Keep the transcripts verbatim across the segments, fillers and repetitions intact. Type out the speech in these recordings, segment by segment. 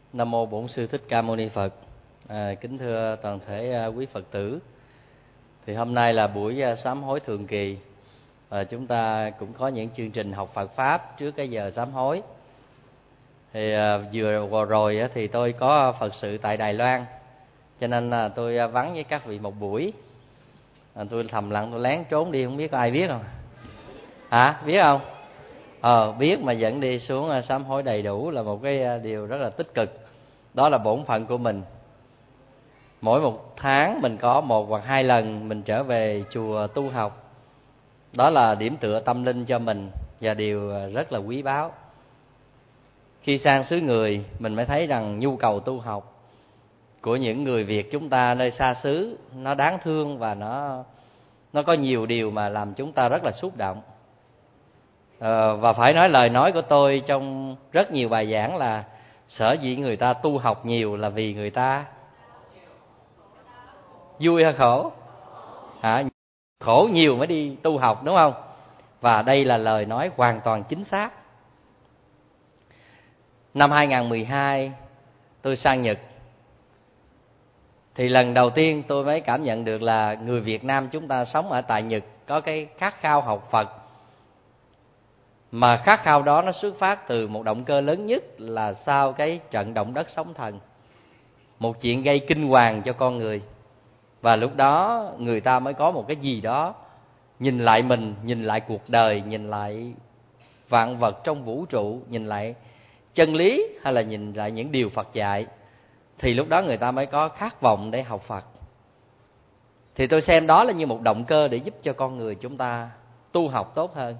Nam mô Bổn Sư Thích Ca Mâu Ni Phật. À, kính thưa toàn thể quý Phật tử. Thì hôm nay là buổi sám hối thường kỳ và chúng ta cũng có những chương trình học Phật pháp trước cái giờ sám hối. Thì à, vừa rồi thì tôi có Phật sự tại Đài Loan, cho nên là tôi vắng với các vị một buổi. À, tôi thầm lặng tôi lén trốn đi, không biết có ai biết không? Hả? Biết không? Ờ, biết mà vẫn đi xuống sám hối đầy đủ là một cái điều rất là tích cực. Đó là bổn phận của mình. Mỗi một tháng mình có một hoặc hai lần mình trở về chùa tu học. Đó là điểm tựa tâm linh cho mình và điều rất là quý báu. Khi sang xứ người mình mới thấy rằng nhu cầu tu học của những người Việt chúng ta nơi xa xứ nó đáng thương và nó nó có nhiều điều mà làm chúng ta rất là xúc động. À, và phải nói lời nói của tôi trong rất nhiều bài giảng là sở dĩ người ta tu học nhiều là vì người ta vui hay khổ? Hả? Khổ nhiều mới đi tu học, đúng không? Và đây là lời nói hoàn toàn chính xác. Năm hai không một hai tôi sang Nhật. Thì lần đầu tiên tôi mới cảm nhận được là người Việt Nam chúng ta sống ở tại Nhật có cái khát khao học Phật. Mà khát khao đó nó xuất phát từ một động cơ lớn nhất là sau cái trận động đất sóng thần. Một chuyện gây kinh hoàng cho con người. Và lúc đó người ta mới có một cái gì đó nhìn lại mình, nhìn lại cuộc đời, nhìn lại vạn vật trong vũ trụ, nhìn lại chân lý hay là nhìn lại những điều Phật dạy. Thì lúc đó người ta mới có khát vọng để học Phật. Thì tôi xem đó là như một động cơ để giúp cho con người chúng ta tu học tốt hơn.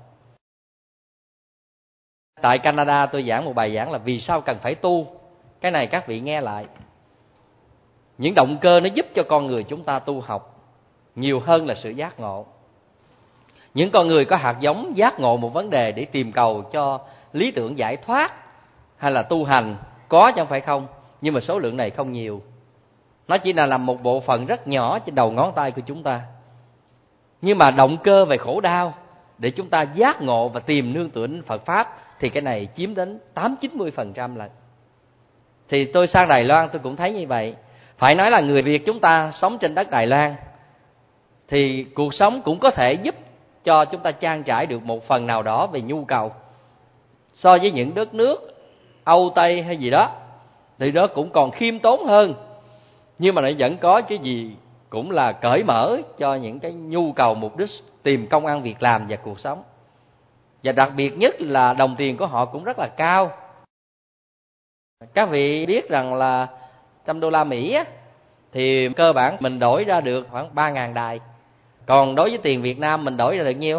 Tại Canada tôi giảng một bài giảng là vì sao cần phải tu. Cái này các vị nghe lại. Những động cơ nó giúp cho con người chúng ta tu học nhiều hơn là sự giác ngộ. Những con người có hạt giống giác ngộ một vấn đề để tìm cầu cho lý tưởng giải thoát hay là tu hành có chứ không phải không. Nhưng mà số lượng này không nhiều. Nó chỉ là làm một bộ phận rất nhỏ trên đầu ngón tay của chúng ta. Nhưng mà động cơ về khổ đau để chúng ta giác ngộ và tìm nương tựa đến Phật Pháp thì cái này chiếm đến tám chín mươi phần trăm lần. Thì tôi sang Đài Loan tôi cũng thấy như vậy. Phải nói là người Việt chúng ta sống trên đất Đài Loan thì cuộc sống cũng có thể giúp cho chúng ta trang trải được một phần nào đó về nhu cầu. So với những đất nước Âu Tây hay gì đó thì nó cũng còn khiêm tốn hơn. Nhưng mà nó vẫn có cái gì cũng là cởi mở cho những cái nhu cầu mục đích tìm công ăn việc làm và cuộc sống. Và đặc biệt nhất là đồng tiền của họ cũng rất là cao. Các vị biết rằng là trăm đô la Mỹ á, thì cơ bản mình đổi ra được khoảng ba ngàn đài. Còn đối với tiền Việt Nam mình đổi ra được nhiêu?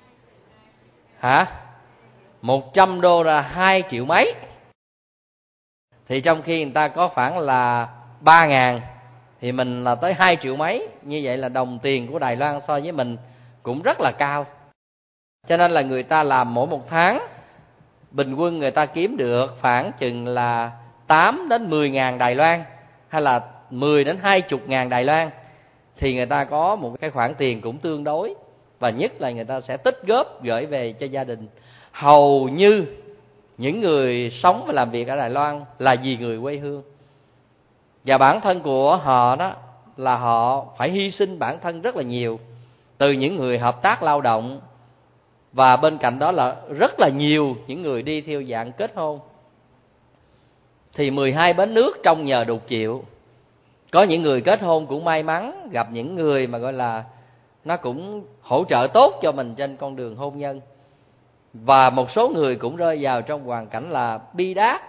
Hả? một trăm đô là hai triệu mấy. Thì trong khi người ta có khoảng là ba ngàn thì mình là tới hai triệu mấy. Như vậy là đồng tiền của Đài Loan so với mình cũng rất là cao. Cho nên là người ta làm mỗi một tháng bình quân người ta kiếm được khoảng chừng là tám đến mười ngàn Đài Loan hay là mười đến hai mươi ngàn Đài Loan. Thì người ta có một cái khoản tiền cũng tương đối. Và nhất là người ta sẽ tích góp gửi về cho gia đình. Hầu như những người sống và làm việc ở Đài Loan là vì người quê hương. Và bản thân của họ đó là họ phải hy sinh bản thân rất là nhiều. Từ những người hợp tác lao động. Và bên cạnh đó là rất là nhiều những người đi theo dạng kết hôn. Thì mười hai bến nước trong nhờ đục chịu. Có những người kết hôn cũng may mắn gặp những người mà gọi là nó cũng hỗ trợ tốt cho mình trên con đường hôn nhân. Và một số người cũng rơi vào trong hoàn cảnh là bi đát.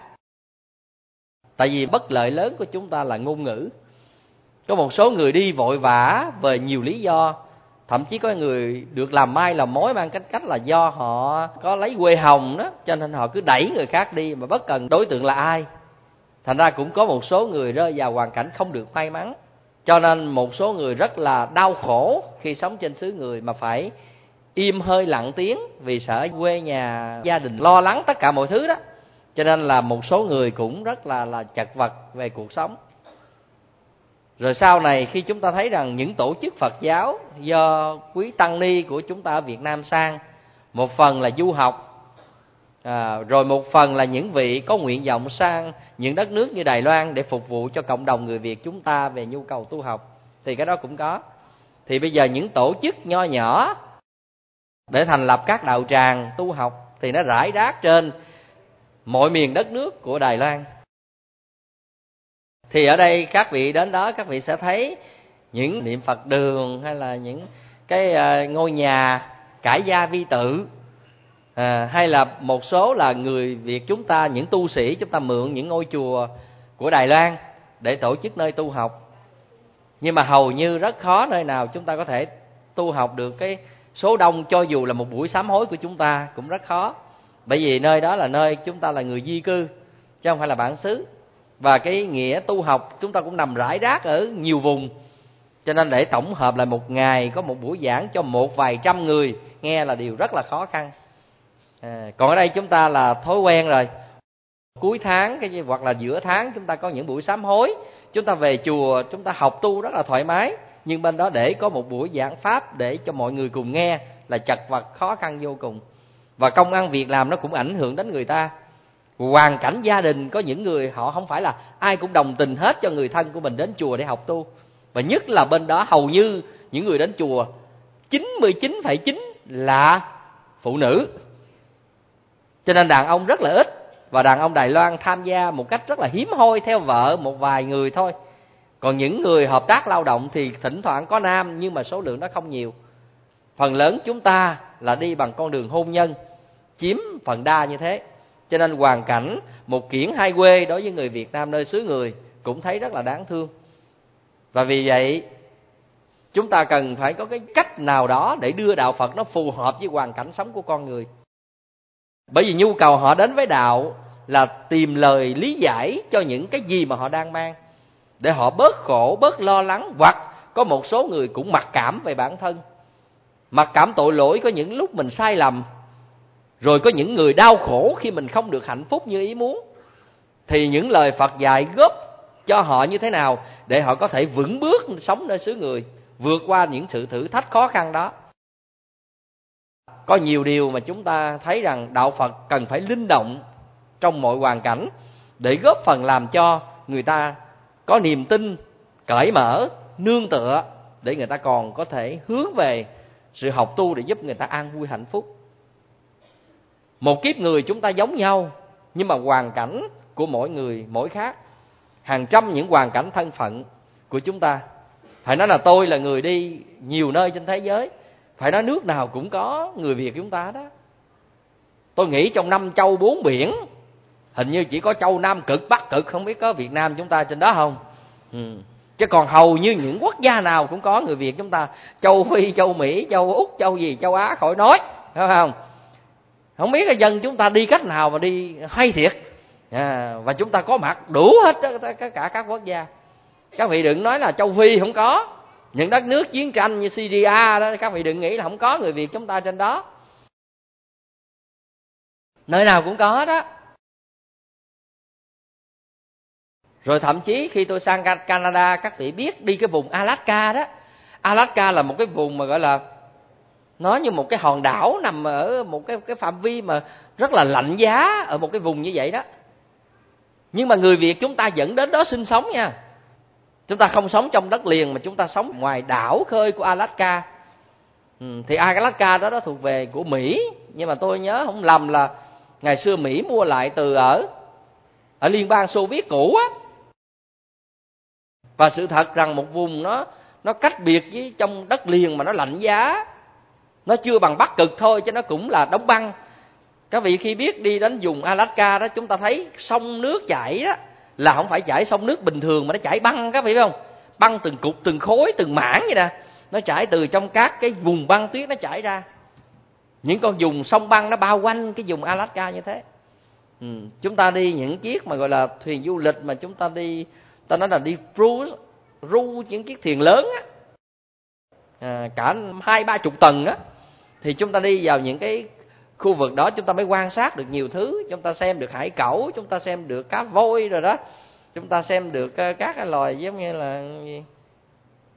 Tại vì bất lợi lớn của chúng ta là ngôn ngữ. Có một số người đi vội vã về nhiều lý do. Thậm chí có người được làm mai làm mối mang cách cách là do họ có lấy quê hồng đó, cho nên họ cứ đẩy người khác đi mà bất cần đối tượng là ai. Thành ra cũng có một số người rơi vào hoàn cảnh không được may mắn. Cho nên một số người rất là đau khổ khi sống trên xứ người mà phải im hơi lặng tiếng vì sợ quê nhà gia đình lo lắng tất cả mọi thứ đó. Cho nên là một số người cũng rất là là chật vật về cuộc sống. Rồi sau này khi chúng ta thấy rằng những tổ chức Phật giáo do quý tăng ni của chúng ta ở Việt Nam sang, một phần là du học, À, rồi một phần là những vị có nguyện vọng sang những đất nước như Đài Loan để phục vụ cho cộng đồng người Việt chúng ta về nhu cầu tu học, thì cái đó cũng có. Thì bây giờ những tổ chức nho nhỏ để thành lập các đạo tràng tu học thì nó rải rác trên mọi miền đất nước của Đài Loan. Thì ở đây các vị đến đó, các vị sẽ thấy những niệm Phật đường hay là những cái ngôi nhà cải gia vi tự, à, hay là một số là người Việt chúng ta, những tu sĩ chúng ta mượn những ngôi chùa của Đài Loan để tổ chức nơi tu học. Nhưng mà hầu như rất khó nơi nào chúng ta có thể tu học được cái số đông, cho dù là một buổi sám hối của chúng ta cũng rất khó. Bởi vì nơi đó là nơi chúng ta là người di cư, chứ không phải là bản xứ. Và cái nghĩa tu học chúng ta cũng nằm rải rác ở nhiều vùng. Cho nên để tổng hợp lại một ngày có một buổi giảng cho một vài trăm người nghe là điều rất là khó khăn. À, còn ở đây chúng ta là thói quen rồi. Cuối tháng cái hoặc là giữa tháng chúng ta có những buổi sám hối, chúng ta về chùa chúng ta học tu rất là thoải mái. Nhưng bên đó để có một buổi giảng pháp để cho mọi người cùng nghe là chật vật khó khăn vô cùng. Và công ăn việc làm nó cũng ảnh hưởng đến người ta. Hoàn cảnh gia đình, có những người họ không phải là ai cũng đồng tình hết cho người thân của mình đến chùa để học tu. Và nhất là bên đó hầu như những người đến chùa chín mươi chín phẩy chín là phụ nữ. Cho nên đàn ông rất là ít. Và đàn ông Đài Loan tham gia một cách rất là hiếm hoi, theo vợ một vài người thôi. Còn những người hợp tác lao động thì thỉnh thoảng có nam, nhưng mà số lượng nó không nhiều. Phần lớn chúng ta là đi bằng con đường hôn nhân, chiếm phần đa như thế. Cho nên hoàn cảnh một kiển hai quê đối với người Việt Nam nơi xứ người cũng thấy rất là đáng thương. Và vì vậy chúng ta cần phải có cái cách nào đó để đưa đạo Phật nó phù hợp với hoàn cảnh sống của con người. Bởi vì nhu cầu họ đến với đạo là tìm lời lý giải cho những cái gì mà họ đang mang, để họ bớt khổ, bớt lo lắng. Hoặc có một số người cũng mặc cảm về bản thân, mặc cảm tội lỗi có những lúc mình sai lầm. Rồi có những người đau khổ khi mình không được hạnh phúc như ý muốn. Thì những lời Phật dạy góp cho họ như thế nào để họ có thể vững bước sống nơi xứ người, vượt qua những sự thử thách khó khăn đó. Có nhiều điều mà chúng ta thấy rằng đạo Phật cần phải linh động trong mọi hoàn cảnh để góp phần làm cho người ta có niềm tin, cởi mở, nương tựa, để người ta còn có thể hướng về sự học tu để giúp người ta an vui hạnh phúc. Một kiếp người chúng ta giống nhau, nhưng mà hoàn cảnh của mỗi người mỗi khác. Hàng trăm những hoàn cảnh thân phận của chúng ta. Phải nói là tôi là người đi nhiều nơi trên thế giới, phải nói nước nào cũng có người Việt chúng ta đó. Tôi nghĩ trong năm châu bốn biển, hình như chỉ có châu Nam Cực, Bắc Cực, không biết có Việt Nam chúng ta trên đó không. Ừ. Chứ còn hầu như những quốc gia nào cũng có người Việt chúng ta. Châu Phi, châu Mỹ, châu Úc, châu gì, châu Á khỏi nói, phải không? Không biết là dân chúng ta đi cách nào mà đi hay thiệt. À, và chúng ta có mặt đủ hết tất cả các quốc gia. Các vị đừng nói là châu Phi không có. Những đất nước chiến tranh như Syria đó, các vị đừng nghĩ là không có người Việt chúng ta trên đó. Nơi nào cũng có đó. Rồi thậm chí khi tôi sang Canada, các vị biết đi cái vùng Alaska đó. Alaska là một cái vùng mà gọi là nó như một cái hòn đảo nằm ở một cái cái phạm vi mà rất là lạnh giá, ở một cái vùng như vậy đó. Nhưng mà người Việt chúng ta vẫn đến đó sinh sống nha. Chúng ta không sống trong đất liền mà chúng ta sống ngoài đảo khơi của Alaska. Ừ, thì Alaska đó đó thuộc về của Mỹ, nhưng mà tôi nhớ không lầm là ngày xưa Mỹ mua lại từ ở ở Liên bang Xô Viết cũ á. Và sự thật rằng một vùng nó nó cách biệt với trong đất liền mà nó lạnh giá, nó chưa bằng Bắc Cực thôi chứ nó cũng là đóng băng. Các vị khi biết đi đến vùng Alaska đó, chúng ta thấy sông nước chảy đó là không phải chảy sông nước bình thường mà nó chảy băng, các vị biết không? Băng từng cục, từng khối, từng mảng vậy nè. Nó chảy từ trong các cái vùng băng tuyết nó chảy ra. Những con vùng sông băng nó bao quanh cái vùng Alaska như thế. Ừ. Chúng ta đi những chiếc mà gọi là thuyền du lịch mà chúng ta đi, ta nói là đi cruise, ru những chiếc thuyền lớn á, à, cả hai ba chục tầng á, thì chúng ta đi vào những cái khu vực đó chúng ta mới quan sát được nhiều thứ. Chúng ta xem được hải cẩu, chúng ta xem được cá voi rồi đó, chúng ta xem được các cái loài giống như là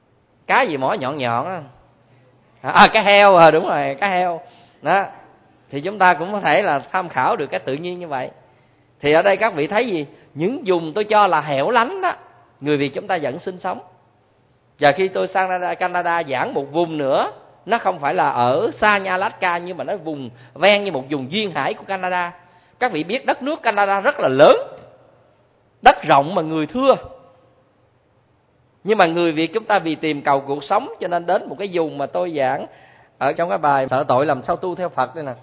cá gì mỏ nhọn nhọn á, à, cá heo, à, đúng rồi, cá heo đó. Thì chúng ta cũng có thể là tham khảo được cái tự nhiên như vậy. Thì ở đây các vị thấy gì? Những vùng tôi cho là hẻo lánh đó, người Việt chúng ta vẫn sinh sống. Và khi tôi sang Canada, Canada giảng một vùng nữa, nó không phải là ở xa như Alaska, nhưng mà nó vùng ven như một vùng duyên hải của Canada. Các vị biết đất nước Canada rất là lớn, đất rộng mà người thưa. Nhưng mà người Việt chúng ta vì tìm cầu cuộc sống cho nên đến một cái vùng mà tôi giảng ở trong cái bài Sợ tội làm sao tu theo Phật đây nè.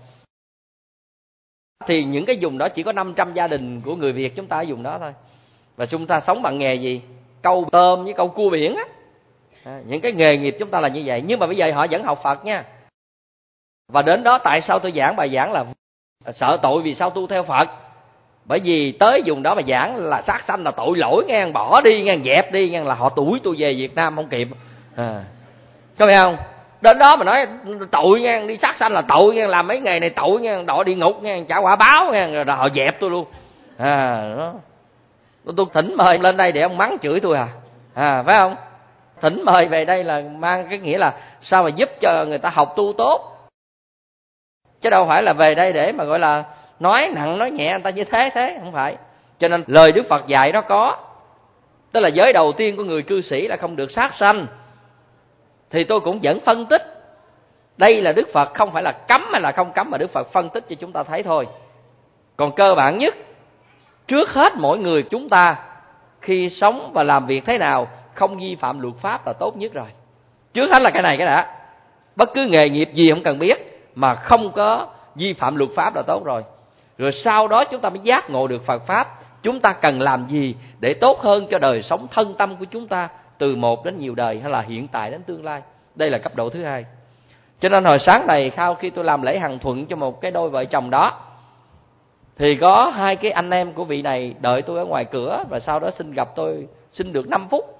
Thì những cái vùng đó chỉ có năm trăm gia đình của người Việt chúng ta ở vùng đó thôi. Và chúng ta sống bằng nghề gì? Câu tôm với câu cua biển á. À, những cái nghề nghiệp chúng ta là như vậy. Nhưng mà bây giờ họ vẫn học Phật nha. Và đến đó tại sao tôi giảng bài giảng là sợ tội vì sao tu theo Phật? Bởi vì tới vùng đó mà giảng là sát sanh là tội lỗi nghe, bỏ đi nghe, dẹp đi nghe, là họ đuổi tôi về Việt Nam không kịp. À, có phải không? Đến đó mà nói tội nghe, đi sát sanh là tội nghe, làm mấy nghề này tội nghe, đọa địa ngục nghe, trả quả báo nghe, rồi họ dẹp tôi luôn. À, đó. Tôi thỉnh mời lên đây để ông mắng chửi tôi à? À, phải không? Thỉnh mời về đây là mang cái nghĩa là sao mà giúp cho người ta học tu tốt, chứ đâu phải là về đây để mà gọi là nói nặng nói nhẹ người ta như thế thế, không phải. Cho nên lời Đức Phật dạy đó có, tức là giới đầu tiên của người cư sĩ là không được sát sanh. Thì tôi cũng vẫn phân tích đây là Đức Phật không phải là cấm hay là không cấm, mà Đức Phật phân tích cho chúng ta thấy thôi. Còn cơ bản nhất, trước hết mỗi người chúng ta khi sống và làm việc thế nào không vi phạm luật pháp là tốt nhất rồi. Trước hết là cái này cái đã. Bất cứ nghề nghiệp gì không cần biết mà không có vi phạm luật pháp là tốt rồi. Rồi sau đó chúng ta mới giác ngộ được Phật pháp. Chúng ta cần làm gì để tốt hơn cho đời sống thân tâm của chúng ta từ một đến nhiều đời, hay là hiện tại đến tương lai. Đây là cấp độ thứ hai. Cho nên hồi sáng này sau khi tôi làm lễ hằng thuận cho một cái đôi vợ chồng đó, thì có hai cái anh em của vị này đợi tôi ở ngoài cửa, và sau đó xin gặp tôi, xin được năm phút.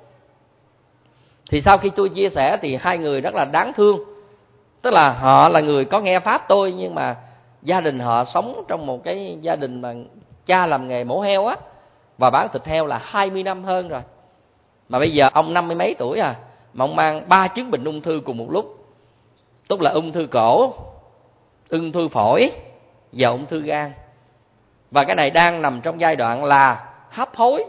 Thì sau khi tôi chia sẻ thì hai người rất là đáng thương. Tức là họ là người có nghe pháp tôi, nhưng mà gia đình họ sống trong một cái gia đình mà cha làm nghề mổ heo á, và bán thịt heo là hai mươi năm hơn rồi. Mà bây giờ ông năm mươi mấy tuổi à, mà ông mang ba chứng bệnh ung thư cùng một lúc. Tức là ung thư cổ, ung thư phổi và ung thư gan. Và cái này đang nằm trong giai đoạn là hấp hối.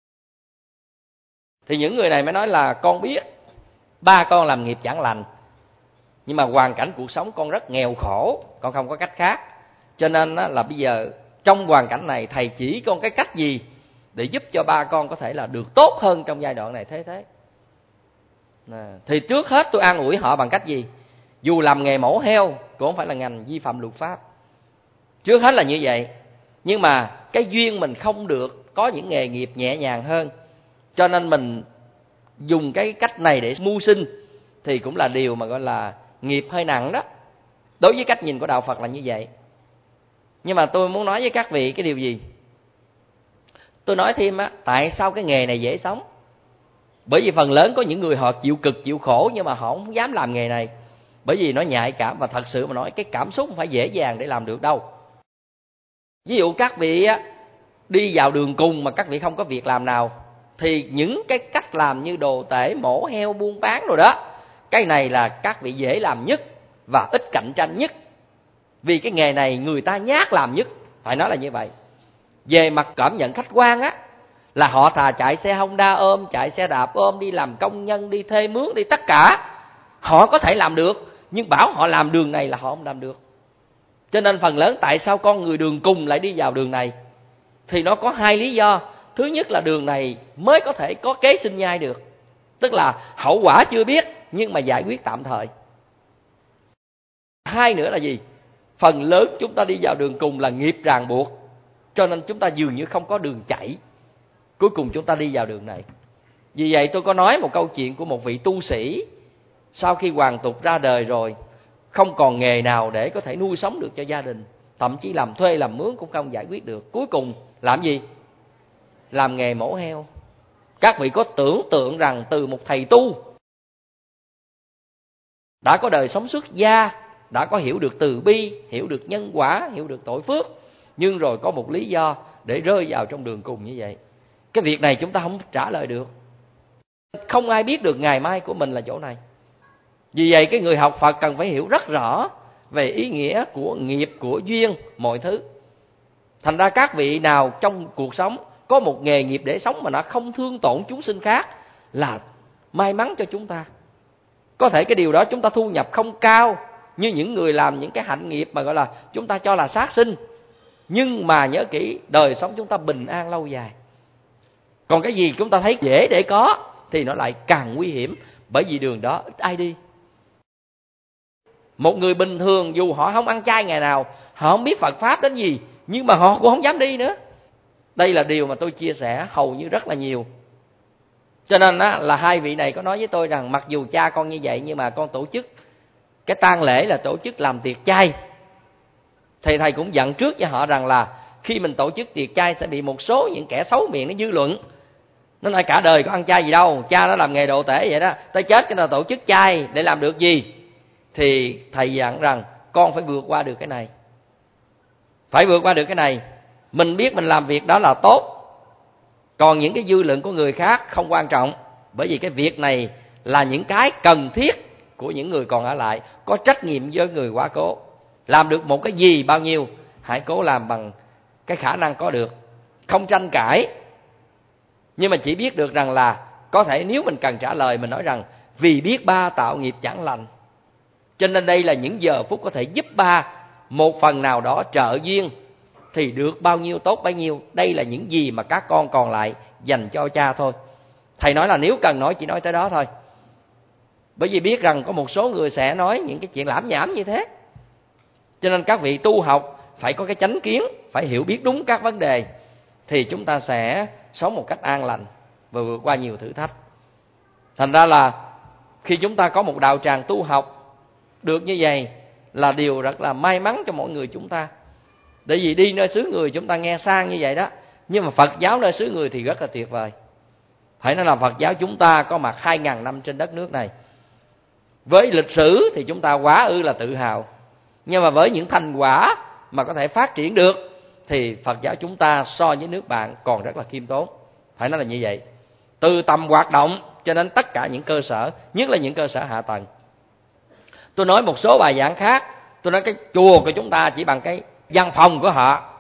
Thì những người này mới nói là con biết ba con làm nghiệp chẳng lành, nhưng mà hoàn cảnh cuộc sống con rất nghèo khổ, con không có cách khác. Cho nên là bây giờ trong hoàn cảnh này thầy chỉ con cái cách gì để giúp cho ba con có thể là được tốt hơn trong giai đoạn này thế thế. Thì trước hết tôi an ủi họ bằng cách gì? Dù làm nghề mổ heo cũng không phải là ngành vi phạm luật pháp. Trước hết là như vậy. Nhưng mà cái duyên mình không được có những nghề nghiệp nhẹ nhàng hơn, cho nên mình dùng cái cách này để mưu sinh, thì cũng là điều mà gọi là nghiệp hơi nặng đó. Đối với cách nhìn của Đạo Phật là như vậy. Nhưng mà tôi muốn nói với các vị cái điều gì? Tôi nói thêm á, tại sao cái nghề này dễ sống? Bởi vì phần lớn có những người họ chịu cực, chịu khổ, nhưng mà họ không dám làm nghề này. Bởi vì nó nhạy cảm, và thật sự mà nói cái cảm xúc không phải dễ dàng để làm được đâu. Ví dụ các vị á, đi vào đường cùng mà các vị không có việc làm nào, thì những cái cách làm như đồ tể, mổ heo, buôn bán rồi đó, cái này là các vị dễ làm nhất và ít cạnh tranh nhất. Vì cái nghề này người ta nhát làm nhất, phải nói là như vậy. Về mặt cảm nhận khách quan á, là họ thà chạy xe Honda ôm, chạy xe đạp ôm, đi làm công nhân, đi thuê mướn, đi tất cả, họ có thể làm được. Nhưng bảo họ làm đường này là họ không làm được. Cho nên phần lớn tại sao con người đường cùng lại đi vào đường này, thì nó có hai lý do. Thứ nhất là đường này mới có thể có kế sinh nhai được, tức là hậu quả chưa biết nhưng mà giải quyết tạm thời. Hai nữa là gì? Phần lớn chúng ta đi vào đường cùng là nghiệp ràng buộc, cho nên chúng ta dường như không có đường chạy. Cuối cùng chúng ta đi vào đường này. Vì vậy tôi có nói một câu chuyện của một vị tu sĩ, sau khi hoàn tục ra đời rồi, không còn nghề nào để có thể nuôi sống được cho gia đình, thậm chí làm thuê làm mướn cũng không giải quyết được. Cuối cùng làm gì? Làm nghề mổ heo. Các vị có tưởng tượng rằng từ một thầy tu đã có đời sống xuất gia, đã có hiểu được từ bi, hiểu được nhân quả, hiểu được tội phước, nhưng rồi có một lý do để rơi vào trong đường cùng như vậy. Cái việc này chúng ta không trả lời được. Không ai biết được ngày mai của mình là chỗ này. Vì vậy cái người học Phật cần phải hiểu rất rõ về ý nghĩa của nghiệp, của duyên, mọi thứ. Thành ra các vị nào trong cuộc sống có một nghề nghiệp để sống mà nó không thương tổn chúng sinh khác là may mắn cho chúng ta. Có thể cái điều đó chúng ta thu nhập không cao như những người làm những cái hạnh nghiệp mà gọi là chúng ta cho là sát sinh, nhưng mà nhớ kỹ, đời sống chúng ta bình an lâu dài. Còn cái gì chúng ta thấy dễ để có thì nó lại càng nguy hiểm, bởi vì đường đó ít ai đi. Một người bình thường dù họ không ăn chay ngày nào, họ không biết Phật Pháp đến gì, nhưng mà họ cũng không dám đi nữa. Đây là điều mà tôi chia sẻ hầu như rất là nhiều. Cho nên á, là hai vị này có nói với tôi rằng mặc dù cha con như vậy nhưng mà con tổ chức cái tang lễ là tổ chức làm tiệc chay. Thầy thầy cũng dặn trước với họ rằng là khi mình tổ chức tiệc chay sẽ bị một số những kẻ xấu miệng nó dư luận. Nó nói cả đời có ăn chay gì đâu, cha nó làm nghề đồ tể vậy đó, tới chết cái nào tổ chức chay để làm được gì. Thì thầy dặn rằng con phải vượt qua được cái này. Phải vượt qua được cái này. Mình biết mình làm việc đó là tốt, còn những cái dư luận của người khác không quan trọng. Bởi vì cái việc này là những cái cần thiết của những người còn ở lại, có trách nhiệm với người quá cố. Làm được một cái gì bao nhiêu, hãy cố làm bằng cái khả năng có được. Không tranh cãi, nhưng mà chỉ biết được rằng là có thể nếu mình cần trả lời, mình nói rằng vì biết ba tạo nghiệp chẳng lành, cho nên đây là những giờ phút có thể giúp ba một phần nào đó trợ duyên, thì được bao nhiêu tốt bấy nhiêu. Đây là những gì mà các con còn lại dành cho cha thôi. Thầy nói là nếu cần nói chỉ nói tới đó thôi. Bởi vì biết rằng có một số người sẽ nói những cái chuyện lảm nhảm như thế. Cho nên các vị tu học phải có cái chánh kiến, phải hiểu biết đúng các vấn đề, thì chúng ta sẽ sống một cách an lành và vượt qua nhiều thử thách. Thành ra là khi chúng ta có một đạo tràng tu học được như vậy là điều rất là may mắn cho mọi người chúng ta. Bởi vì đi nơi xứ người chúng ta nghe sang như vậy đó, nhưng mà Phật giáo nơi xứ người thì rất là tuyệt vời. Phải nói là Phật giáo chúng ta có mặt hai ngàn năm trên đất nước này. Với lịch sử thì chúng ta quá ư là tự hào, nhưng mà với những thành quả mà có thể phát triển được thì Phật giáo chúng ta so với nước bạn còn rất là khiêm tốn. Phải nói là như vậy. Từ tầm hoạt động cho đến tất cả những cơ sở, nhất là những cơ sở hạ tầng. Tôi nói một số bài giảng khác, tôi nói cái chùa của chúng ta chỉ bằng cái văn phòng của họ.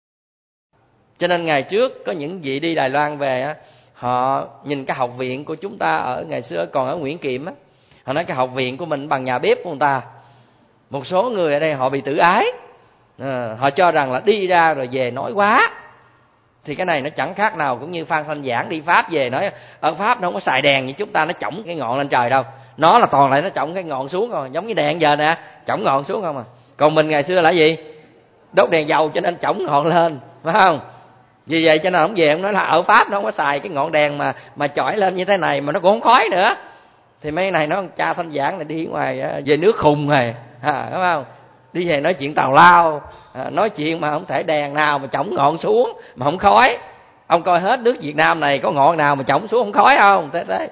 Cho nên ngày trước có những vị đi Đài Loan về, họ nhìn cái học viện của chúng ta ở ngày xưa còn ở Nguyễn Kiệm á, họ nói cái học viện của mình bằng nhà bếp của người ta. Một số người ở đây họ bị tự ái, à, họ cho rằng là đi ra rồi về nói quá. Thì cái này nó chẳng khác nào cũng như Phan Thanh Giảng đi Pháp về nói ở Pháp nó không có xài đèn như chúng ta, nó chổng cái ngọn lên trời đâu. Nó là toàn lại nó chổng cái ngọn xuống rồi, giống như đèn giờ nè, chổng ngọn xuống không à. Còn mình ngày xưa là gì? Đốt đèn dầu cho nên chổng ngọn lên, phải không? Vì vậy cho nên ông về ông nói là ở Pháp nó không có xài cái ngọn đèn mà mà chổi lên như thế này mà nó cũng không khói nữa. Thì mấy này nó cha Thanh Giảng này đi ngoài về nước khùng rồi, à, đúng không? Đi về nói chuyện tào lao, à, nói chuyện mà không thể đèn nào mà chổng ngọn xuống mà không khói. Ông coi hết nước Việt Nam này có ngọn nào mà chổng xuống không khói không? Thế thế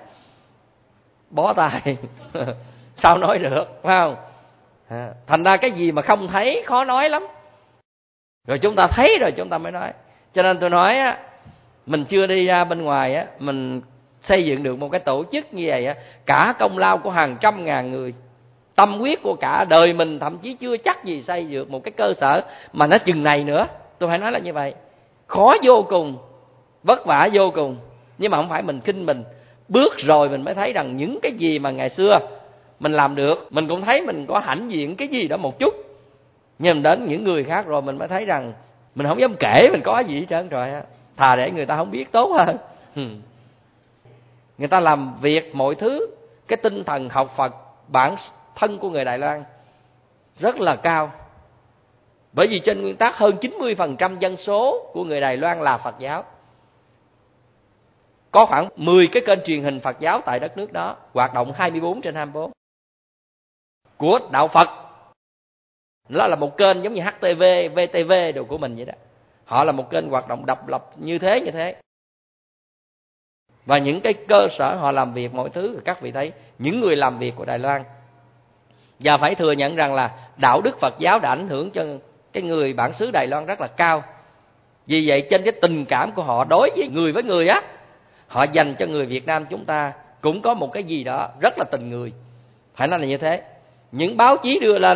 bó tay. Sao nói được, phải không? À, thành ra cái gì mà không thấy khó nói lắm. Rồi chúng ta thấy rồi chúng ta mới nói. Cho nên tôi nói á, mình chưa đi ra bên ngoài á, mình xây dựng được một cái tổ chức như vậy á, cả công lao của hàng trăm ngàn người, tâm huyết của cả đời mình, thậm chí chưa chắc gì xây được một cái cơ sở mà nó chừng này nữa. Tôi phải nói là như vậy. Khó vô cùng, vất vả vô cùng, nhưng mà không phải mình khinh mình. Bước rồi mình mới thấy rằng những cái gì mà ngày xưa mình làm được, mình cũng thấy mình có hãnh diện cái gì đó một chút. Nhưng đến những người khác rồi mình mới thấy rằng mình không dám kể mình có gì hết trơn rồi á. Thà để người ta không biết tốt hơn. Người ta làm việc mọi thứ, cái tinh thần học Phật bản thân của người Đài Loan rất là cao. Bởi vì trên nguyên tắc hơn chín mươi phần trăm dân số của người Đài Loan là Phật giáo. Có khoảng mười cái kênh truyền hình Phật giáo tại đất nước đó, hoạt động hai mươi bốn trên hai mươi bốn. Của đạo Phật. Nó là một kênh giống như hát tê vê, vê tê vê đồ của mình vậy đó. Họ là một kênh hoạt động độc lập như thế như thế. Và những cái cơ sở họ làm việc mọi thứ, các vị thấy những người làm việc của Đài Loan. Và phải thừa nhận rằng là đạo đức Phật giáo đã ảnh hưởng cho cái người bản xứ Đài Loan rất là cao. Vì vậy trên cái tình cảm của họ đối với người với người á, họ dành cho người Việt Nam chúng ta cũng có một cái gì đó rất là tình người. Phải nói là như thế. Những báo chí đưa lên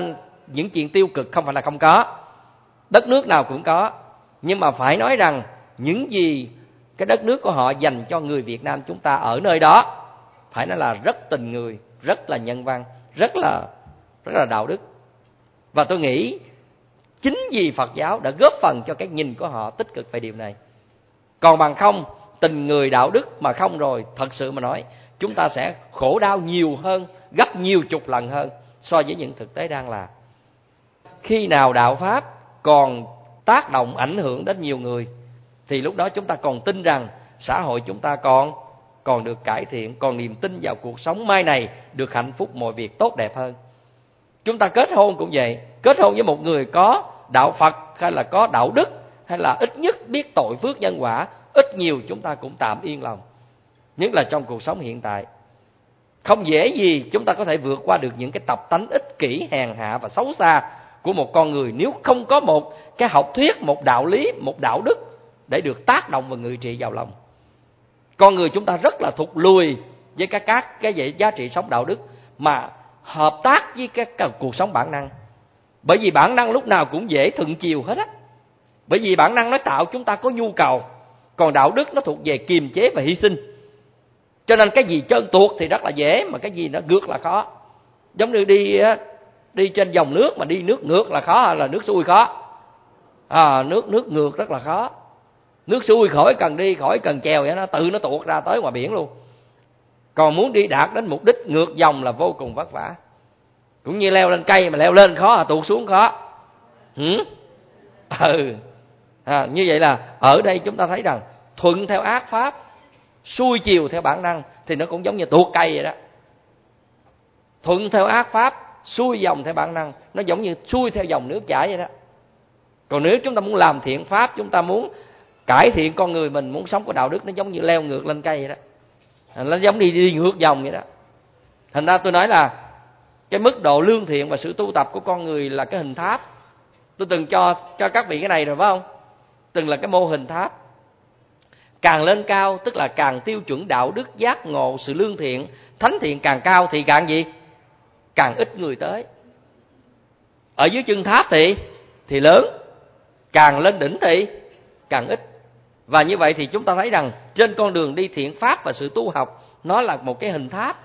những chuyện tiêu cực không phải là không có, đất nước nào cũng có, nhưng mà phải nói rằng những gì cái đất nước của họ dành cho người Việt Nam chúng ta ở nơi đó phải nói là rất tình người, rất là nhân văn, rất là rất là đạo đức. Và tôi nghĩ chính vì Phật giáo đã góp phần cho cái nhìn của họ tích cực về điều này. Còn bằng không, tình người đạo đức mà không rồi, thật sự mà nói, chúng ta sẽ khổ đau nhiều hơn, gấp nhiều chục lần hơn so với những thực tế đang là. Khi nào đạo Pháp còn tác động ảnh hưởng đến nhiều người, thì lúc đó chúng ta còn tin rằng xã hội chúng ta còn còn được cải thiện, còn niềm tin vào cuộc sống mai này được hạnh phúc, mọi việc tốt đẹp hơn. Chúng ta kết hôn cũng vậy, kết hôn với một người có đạo Phật hay là có đạo đức, hay là ít nhất biết tội phước nhân quả, ít nhiều chúng ta cũng tạm yên lòng. Nhất là trong cuộc sống hiện tại, không dễ gì chúng ta có thể vượt qua được những cái tập tánh ích kỷ, hèn hạ và xấu xa của một con người nếu không có một cái học thuyết, một đạo lý, một đạo đức để được tác động và ngự trị vào lòng. Con người chúng ta rất là thụt lùi với các các cái giá trị sống đạo đức mà hợp tác với cái, cái cuộc sống bản năng. Bởi vì bản năng lúc nào cũng dễ thuận chiều hết á. Bởi vì bản năng nó tạo chúng ta có nhu cầu, còn đạo đức nó thuộc về kiềm chế và hy sinh. Cho nên cái gì trơn tuột thì rất là dễ, mà cái gì nó ngược là khó. Giống như đi đi trên dòng nước mà đi nước ngược là khó hay là nước xuôi khó? À, nước nước ngược rất là khó. Nước xuôi khỏi cần đi, khỏi cần chèo vậy, nó tự nó tuột ra tới ngoài biển luôn. Còn muốn đi đạt đến mục đích ngược dòng là vô cùng vất vả. Cũng như leo lên cây mà leo lên khó à tuột xuống khó. Ừ. Ừ. À, như vậy là ở đây chúng ta thấy rằng thuận theo ác pháp, xuôi chiều theo bản năng thì nó cũng giống như tuột cây vậy đó. Thuận theo ác pháp, xuôi dòng theo bản năng, nó giống như xuôi theo dòng nước chảy vậy đó. Còn nếu chúng ta muốn làm thiện pháp, chúng ta muốn cải thiện con người mình, muốn sống có đạo đức, nó giống như leo ngược lên cây vậy đó. Nó giống đi đi ngược dòng vậy đó. Thành ra tôi nói là cái mức độ lương thiện và sự tu tập của con người là cái hình tháp. Tôi từng cho cho các vị cái này rồi phải không? Từng là cái mô hình tháp. Càng lên cao tức là càng tiêu chuẩn đạo đức, giác ngộ, sự lương thiện, thánh thiện càng cao thì càng gì? Càng ít người tới. Ở dưới chân tháp thì thì lớn, càng lên đỉnh thì càng ít. Và như vậy thì chúng ta thấy rằng trên con đường đi thiện pháp và sự tu học, nó là một cái hình tháp.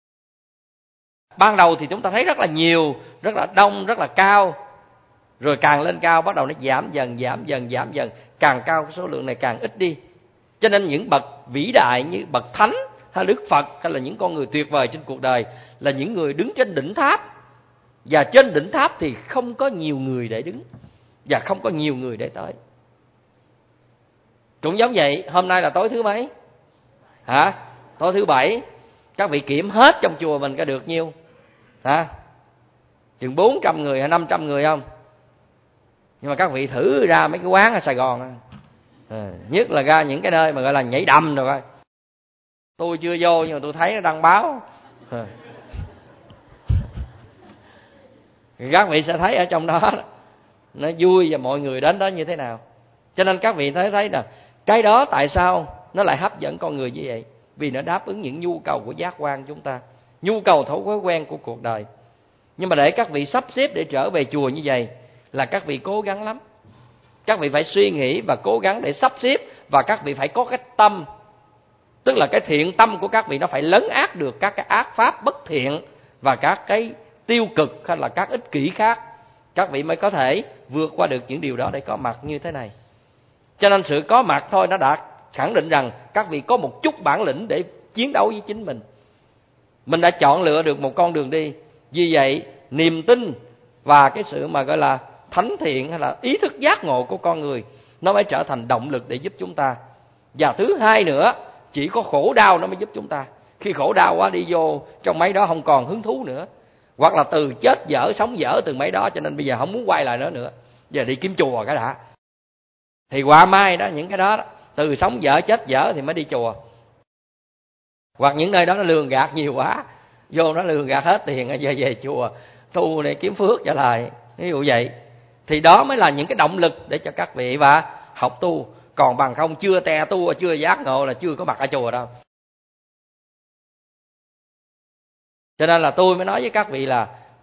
Ban đầu thì chúng ta thấy rất là nhiều, rất là đông, rất là cao. Rồi càng lên cao bắt đầu nó giảm dần, giảm dần, giảm dần. Càng cao số lượng này càng ít đi. Cho nên những bậc vĩ đại như bậc thánh hay Đức Phật hay là những con người tuyệt vời trên cuộc đời là những người đứng trên đỉnh tháp. Và trên đỉnh tháp thì không có nhiều người để đứng và không có nhiều người để tới. Cũng giống vậy, hôm nay là tối thứ mấy? Hả? Tối thứ bảy. Các vị kiểm hết trong chùa mình có được nhiêu? Hả? Chừng bốn trăm người hay năm trăm người không? Nhưng mà các vị thử ra mấy cái quán ở Sài Gòn, à, nhất là ra những cái nơi mà gọi là nhảy đầm rồi coi. Tôi chưa vô nhưng mà tôi thấy nó đăng báo. À. Các vị sẽ thấy ở trong đó nó vui và mọi người đến đó như thế nào. Cho nên các vị thấy thấy là cái đó tại sao nó lại hấp dẫn con người như vậy? Vì nó đáp ứng những nhu cầu của giác quan chúng ta, nhu cầu thói quen của cuộc đời. Nhưng mà để các vị sắp xếp để trở về chùa như vậy là các vị cố gắng lắm. Các vị phải suy nghĩ và cố gắng để sắp xếp, và các vị phải có cái tâm, tức là cái thiện tâm của các vị nó phải lấn át được các cái ác pháp bất thiện và các cái tiêu cực hay là các ích kỷ khác. Các vị mới có thể vượt qua được những điều đó để có mặt như thế này. Cho nên sự có mặt thôi nó đã khẳng định rằng các vị có một chút bản lĩnh để chiến đấu với chính mình. Mình đã chọn lựa được một con đường đi. Vì vậy niềm tin và cái sự mà gọi là thánh thiện hay là ý thức giác ngộ của con người nó mới trở thành động lực để giúp chúng ta. Và thứ hai nữa, chỉ có khổ đau nó mới giúp chúng ta. Khi khổ đau quá đi vô trong mấy đó không còn hứng thú nữa, hoặc là từ chết dở sống dở từ mấy đó, cho nên bây giờ không muốn quay lại nữa nữa. Giờ đi kiếm chùa cái đã. Thì qua mai đó những cái đó, đó từ sống dở chết dở thì mới đi chùa. Hoặc những nơi đó nó lường gạt nhiều quá, vô nó lường gạt hết tiền giờ về chùa tu để kiếm phước trở lại. Ví dụ vậy thì đó mới là những cái động lực để cho các vị và học tu. Còn bằng không chưa te tu, chưa giác ngộ là chưa có mặt ở chùa đâu. Cho nên là tôi mới nói với các vị là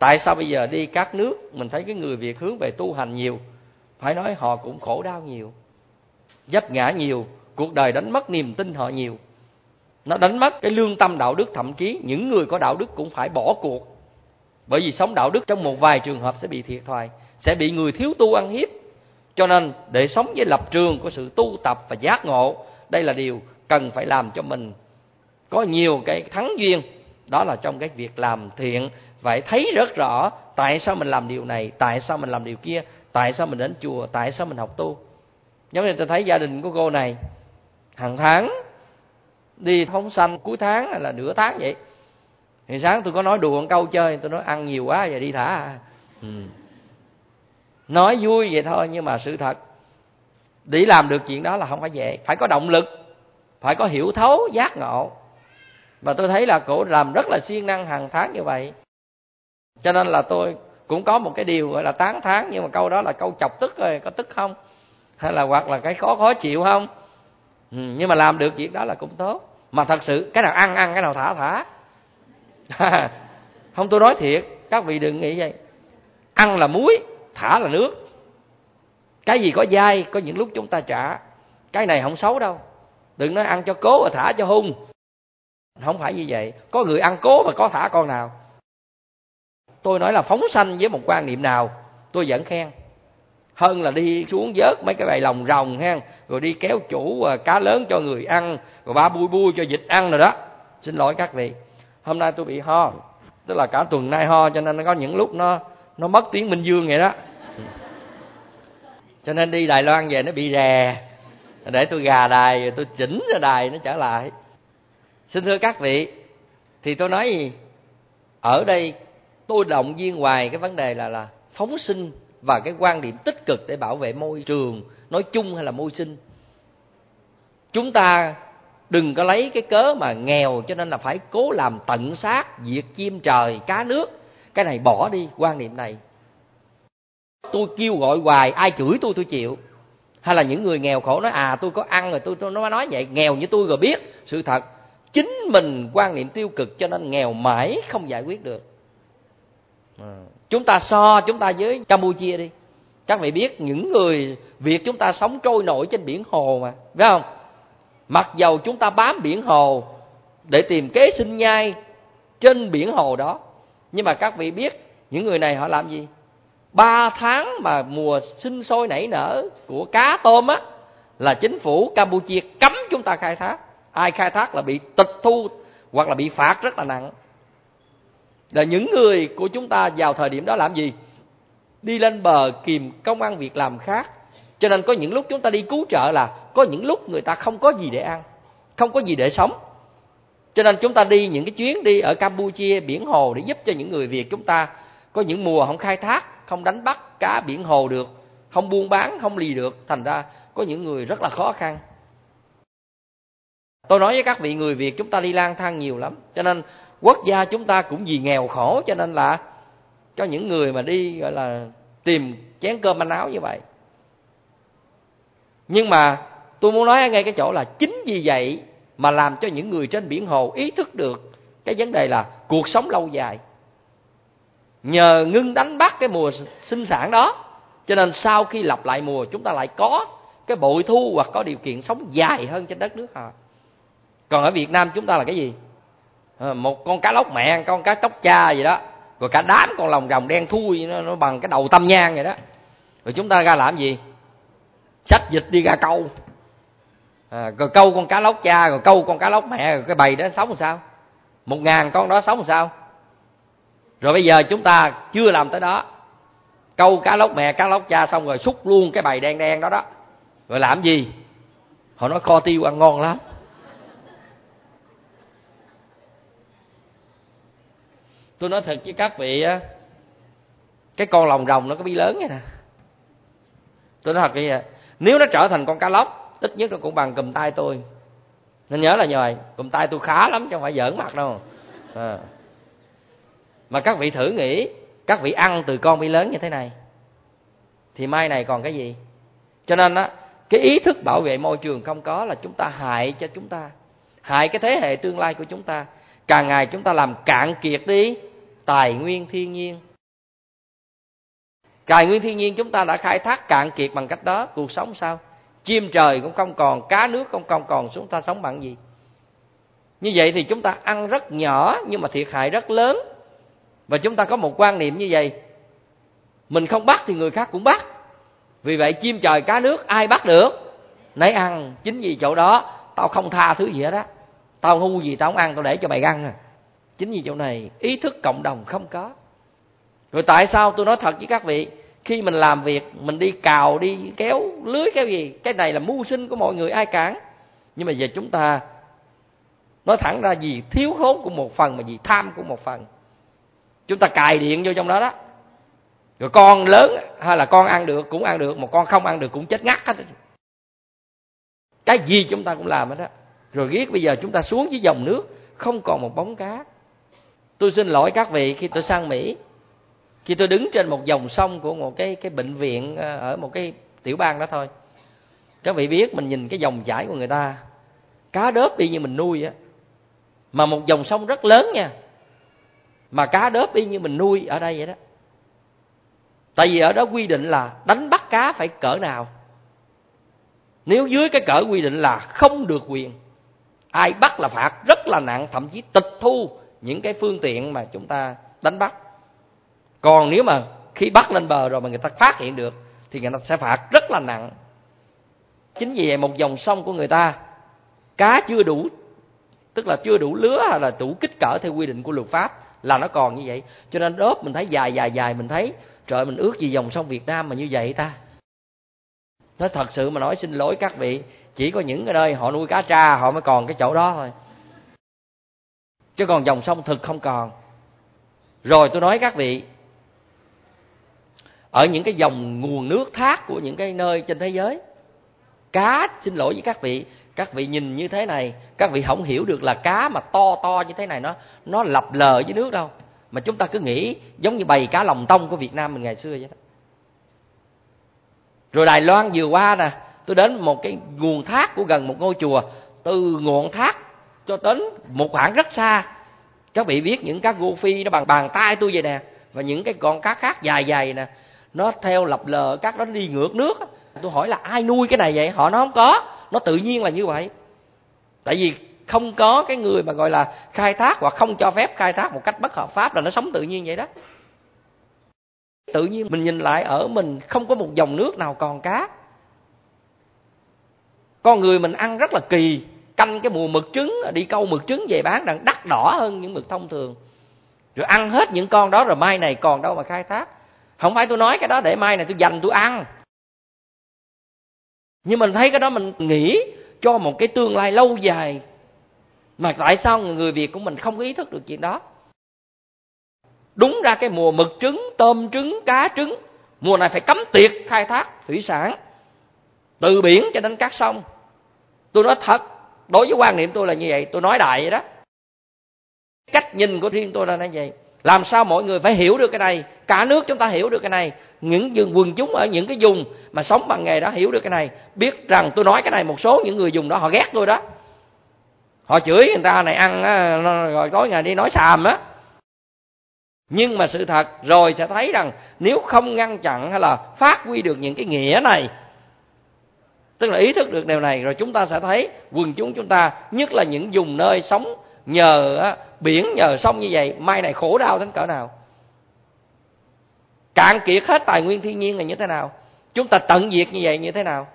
Tại sao bây giờ đi các nước mình thấy cái người Việt hướng về tu hành nhiều, phải nói họ cũng khổ đau nhiều, vấp ngã nhiều, cuộc đời đánh mất niềm tin họ nhiều. Nó đánh mất cái lương tâm đạo đức, thậm chí những người có đạo đức cũng phải bỏ cuộc. Bởi vì sống đạo đức trong một vài trường hợp sẽ bị thiệt thòi, sẽ bị người thiếu tu ăn hiếp. Cho nên để sống với lập trường của sự tu tập và giác ngộ, đây là điều cần phải làm cho mình có nhiều cái thắng duyên. Đó là trong cái việc làm thiện, phải thấy rất rõ tại sao mình làm điều này, tại sao mình làm điều kia, tại sao mình đến chùa, tại sao mình học tu. Giống như tôi thấy gia đình của cô này, hàng tháng đi phóng sanh cuối tháng hay là nửa tháng vậy. Thì sáng tôi có nói đùa một câu chơi, tôi nói ăn nhiều quá giờ đi thả à. ừ. Nói vui vậy thôi, nhưng mà sự thật để làm được chuyện đó là không phải dễ. Phải có động lực, phải có hiểu thấu, giác ngộ. Và tôi thấy là cổ làm rất là siêng năng hàng tháng như vậy. Cho nên là tôi cũng có một cái điều gọi là tán thán, nhưng mà câu đó là câu chọc tức rồi, có tức không? Hay là hoặc là cái khó khó chịu không? Ừ, nhưng mà làm được việc đó là cũng tốt. Mà thật sự cái nào ăn ăn, cái nào thả thả. Không, tôi nói thiệt, các vị đừng nghĩ vậy. Ăn là muối, thả là nước. Cái gì có dai, có những lúc chúng ta trả. Cái này không xấu đâu. Đừng nói ăn cho cố và thả cho hung. Không phải như vậy. Có người ăn cố và có thả con nào. Tôi nói là phóng sanh với một quan niệm nào, tôi vẫn khen. Hơn là đi xuống vớt mấy cái bầy lồng rồng ha, rồi đi kéo chủ cá lớn cho người ăn, rồi ba bui bui cho vịt ăn rồi đó. Xin lỗi các vị, hôm nay tôi bị ho, tức là cả tuần nay ho, cho nên nó có những lúc nó nó mất tiếng Minh Dương vậy đó. Cho nên đi Đài Loan về nó bị rè, để tôi gà đài rồi tôi chỉnh ra đài nó trở lại. Xin thưa các vị, thì tôi nói gì? Ở đây tôi động viên hoài cái vấn đề là là phóng sinh và cái quan điểm tích cực để bảo vệ môi trường nói chung hay là môi sinh. Chúng ta đừng có lấy cái cớ mà nghèo cho nên là phải cố làm tận sát, diệt chim trời, cá nước. Cái này bỏ đi, quan niệm này. Tôi kêu gọi hoài, ai chửi tôi tôi chịu. Hay là những người nghèo khổ nói à tôi có ăn rồi tôi, tôi nó nói vậy, nghèo như tôi rồi biết. Sự thật, chính mình quan niệm tiêu cực cho nên nghèo mãi không giải quyết được. À, chúng ta so chúng ta với Campuchia đi. Các vị biết những người Việt chúng ta sống trôi nổi trên biển hồ mà, phải không? Mặc dầu chúng ta bám biển hồ để tìm kế sinh nhai trên biển hồ đó, nhưng mà các vị biết những người này họ làm gì? Ba tháng mà mùa sinh sôi nảy nở của cá tôm á, là chính phủ Campuchia cấm chúng ta khai thác. Ai khai thác là bị tịch thu hoặc là bị phạt rất là nặng. Là những người của chúng ta vào thời điểm đó làm gì? Đi lên bờ kìm công ăn việc làm khác. Cho nên có những lúc chúng ta đi cứu trợ là có những lúc người ta không có gì để ăn, không có gì để sống. Cho nên chúng ta đi những cái chuyến đi ở Campuchia biển hồ để giúp cho những người Việt chúng ta. Có những mùa không khai thác, không đánh bắt cá biển hồ được, không buôn bán, không lì được. Thành ra có những người rất là khó khăn. Tôi nói với các vị, người Việt chúng ta đi lang thang nhiều lắm. Cho nên quốc gia chúng ta cũng vì nghèo khổ cho nên là cho những người mà đi gọi là tìm chén cơm manh áo như vậy. Nhưng mà tôi muốn nói ngay cái chỗ là chính vì vậy mà làm cho những người trên biển hồ ý thức được cái vấn đề là cuộc sống lâu dài. Nhờ ngưng đánh bắt cái mùa sinh sản đó, cho nên sau khi lặp lại mùa chúng ta lại có cái bội thu hoặc có điều kiện sống dài hơn trên đất nước họ. Còn ở Việt Nam chúng ta là cái gì? Một con cá lóc mẹ, con cá tóc cha gì đó, rồi cả đám con lồng rồng đen thui nó, nó bằng cái đầu tâm nhang vậy đó. Rồi chúng ta ra làm gì? Xách vịt đi ra câu, à, rồi câu con cá lóc cha, rồi câu con cá lóc mẹ, rồi cái bầy đó sống làm sao? Một ngàn con đó sống làm sao? Rồi bây giờ chúng ta chưa làm tới đó, câu cá lóc mẹ, cá lóc cha xong rồi xúc luôn cái bầy đen đen đó đó. Rồi làm gì? Họ nói kho tiêu ăn ngon lắm. Tôi nói thật với các vị á, cái con lồng rồng nó có bi lớn vậy nè. Tôi nói thật vậy, nếu nó trở thành con cá lóc, ít nhất nó cũng bằng cùm tay tôi. Nên nhớ là như vậy, cùm tay tôi khá lắm chứ không phải giỡn mặt đâu. À. Mà các vị thử nghĩ, các vị ăn từ con bi lớn như thế này thì mai này còn cái gì? Cho nên á, cái ý thức bảo vệ môi trường không có là chúng ta hại cho chúng ta, hại cái thế hệ tương lai của chúng ta. Càng ngày chúng ta làm cạn kiệt đi tài nguyên thiên nhiên. Tài nguyên thiên nhiên chúng ta đã khai thác cạn kiệt bằng cách đó, cuộc sống sao? Chim trời cũng không còn, cá nước cũng không còn, chúng ta sống bằng gì? Như vậy thì chúng ta ăn rất nhỏ nhưng mà thiệt hại rất lớn. Và chúng ta có một quan niệm như vậy: mình không bắt thì người khác cũng bắt. Vì vậy chim trời cá nước ai bắt được nấy ăn. Chính vì chỗ đó tao không tha thứ gì hết á. Tao ngu gì tao không ăn, tao để cho mày ăn à. Chính vì chỗ này ý thức cộng đồng không có. Rồi tại sao tôi nói thật với các vị, khi mình làm việc, mình đi cào, đi kéo lưới kéo gì, cái này là mưu sinh của mọi người, ai cản. Nhưng mà giờ chúng ta nói thẳng ra, vì thiếu thốn của một phần mà vì tham của một phần, chúng ta cài điện vô trong đó đó. Rồi con lớn hay là con ăn được cũng ăn được, một con không ăn được cũng chết ngắt hết. Cái gì chúng ta cũng làm hết đó. Rồi riết bây giờ chúng ta xuống dưới dòng nước không còn một bóng cá. Tôi xin lỗi các vị, khi tôi sang Mỹ, khi tôi đứng trên một dòng sông của một cái cái bệnh viện ở một cái tiểu bang đó thôi, các vị biết mình nhìn cái dòng chảy của người ta, cá đớp y như mình nuôi á, mà một dòng sông rất lớn nha, mà cá đớp y như mình nuôi ở đây vậy đó. Tại vì ở đó quy định là đánh bắt cá phải cỡ nào. Nếu dưới cái cỡ quy định là không được quyền, ai bắt là phạt rất là nặng, thậm chí tịch thu những cái phương tiện mà chúng ta đánh bắt. Còn nếu mà khi bắt lên bờ rồi mà người ta phát hiện được thì người ta sẽ phạt rất là nặng. Chính vì vậy một dòng sông của người ta, cá chưa đủ, tức là chưa đủ lứa hay là đủ kích cỡ theo quy định của luật pháp là nó còn như vậy. Cho nên đớp mình thấy dài dài dài, mình thấy trời, mình ước gì dòng sông Việt Nam mà như vậy ta. Nói thật sự mà nói, xin lỗi các vị, chỉ có những ở đây họ nuôi cá tra họ mới còn cái chỗ đó thôi, chứ còn dòng sông thực không còn. Rồi tôi nói các vị, ở những cái dòng nguồn nước thác của những cái nơi trên thế giới, cá, xin lỗi với các vị, các vị nhìn như thế này, các vị không hiểu được là cá mà to to như thế này nó nó lập lờ dưới nước đâu. Mà chúng ta cứ nghĩ giống như bầy cá lồng tông của Việt Nam mình ngày xưa vậy đó. Rồi Đài Loan vừa qua nè, tôi đến một cái nguồn thác của gần một ngôi chùa, từ nguồn thác cho đến một khoảng rất xa, các vị biết những cá gô phi nó bằng bàn tay tôi vậy nè, và những cái con cá khác dài dài nè, nó theo lập lờ, các nó đi ngược nước. Tôi hỏi là ai nuôi cái này vậy? Họ nói không có, nó tự nhiên là như vậy. Tại vì không có cái người mà gọi là khai thác hoặc không cho phép khai thác một cách bất hợp pháp, là nó sống tự nhiên vậy đó. Tự nhiên mình nhìn lại ở mình không có một dòng nước nào còn cá. Con người mình ăn rất là kỳ, canh cái mùa mực trứng, đi câu mực trứng về bán đằng đắt đỏ hơn những mực thông thường. Rồi ăn hết những con đó rồi mai này còn đâu mà khai thác. Không phải tôi nói cái đó để mai này tôi dành tôi ăn, nhưng mình thấy cái đó mình nghĩ cho một cái tương lai lâu dài. Mà tại sao người Việt của mình không có ý thức được chuyện đó? Đúng ra cái mùa mực trứng, tôm trứng, cá trứng, mùa này phải cấm tiệt khai thác thủy sản, từ biển cho đến các sông. Tôi nói thật, đối với quan niệm tôi là như vậy, tôi nói đại vậy đó. Cách nhìn của riêng tôi là như vậy. Làm sao mọi người phải hiểu được cái này, cả nước chúng ta hiểu được cái này, những quần chúng ở những cái vùng mà sống bằng nghề đó hiểu được cái này, biết rằng tôi nói cái này, một số những người dùng đó họ ghét tôi đó, họ chửi người ta này ăn rồi tối ngày đi nói xàm á. Nhưng mà sự thật rồi sẽ thấy rằng nếu không ngăn chặn hay là phát huy được những cái nghĩa này, tức là ý thức được điều này, rồi chúng ta sẽ thấy quần chúng chúng ta, nhất là những vùng nơi sống nhờ biển nhờ sông như vậy, mai này khổ đau đến cỡ nào, cạn kiệt hết tài nguyên thiên nhiên là như thế nào, chúng ta tận diệt như vậy như thế nào.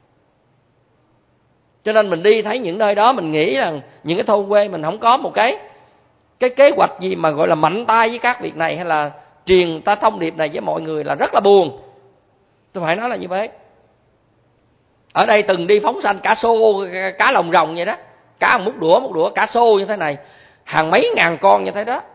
Cho nên mình đi thấy những nơi đó, mình nghĩ rằng những cái thôn quê mình không có một cái cái kế hoạch gì mà gọi là mạnh tay với các việc này, hay là truyền ta thông điệp này với mọi người, là rất là buồn. Tôi phải nói là như vậy. Ở đây từng đi phóng sanh cá xô, cá lồng rồng vậy đó, cá một đũa một đũa cá xô như thế này, hàng mấy ngàn con như thế đó.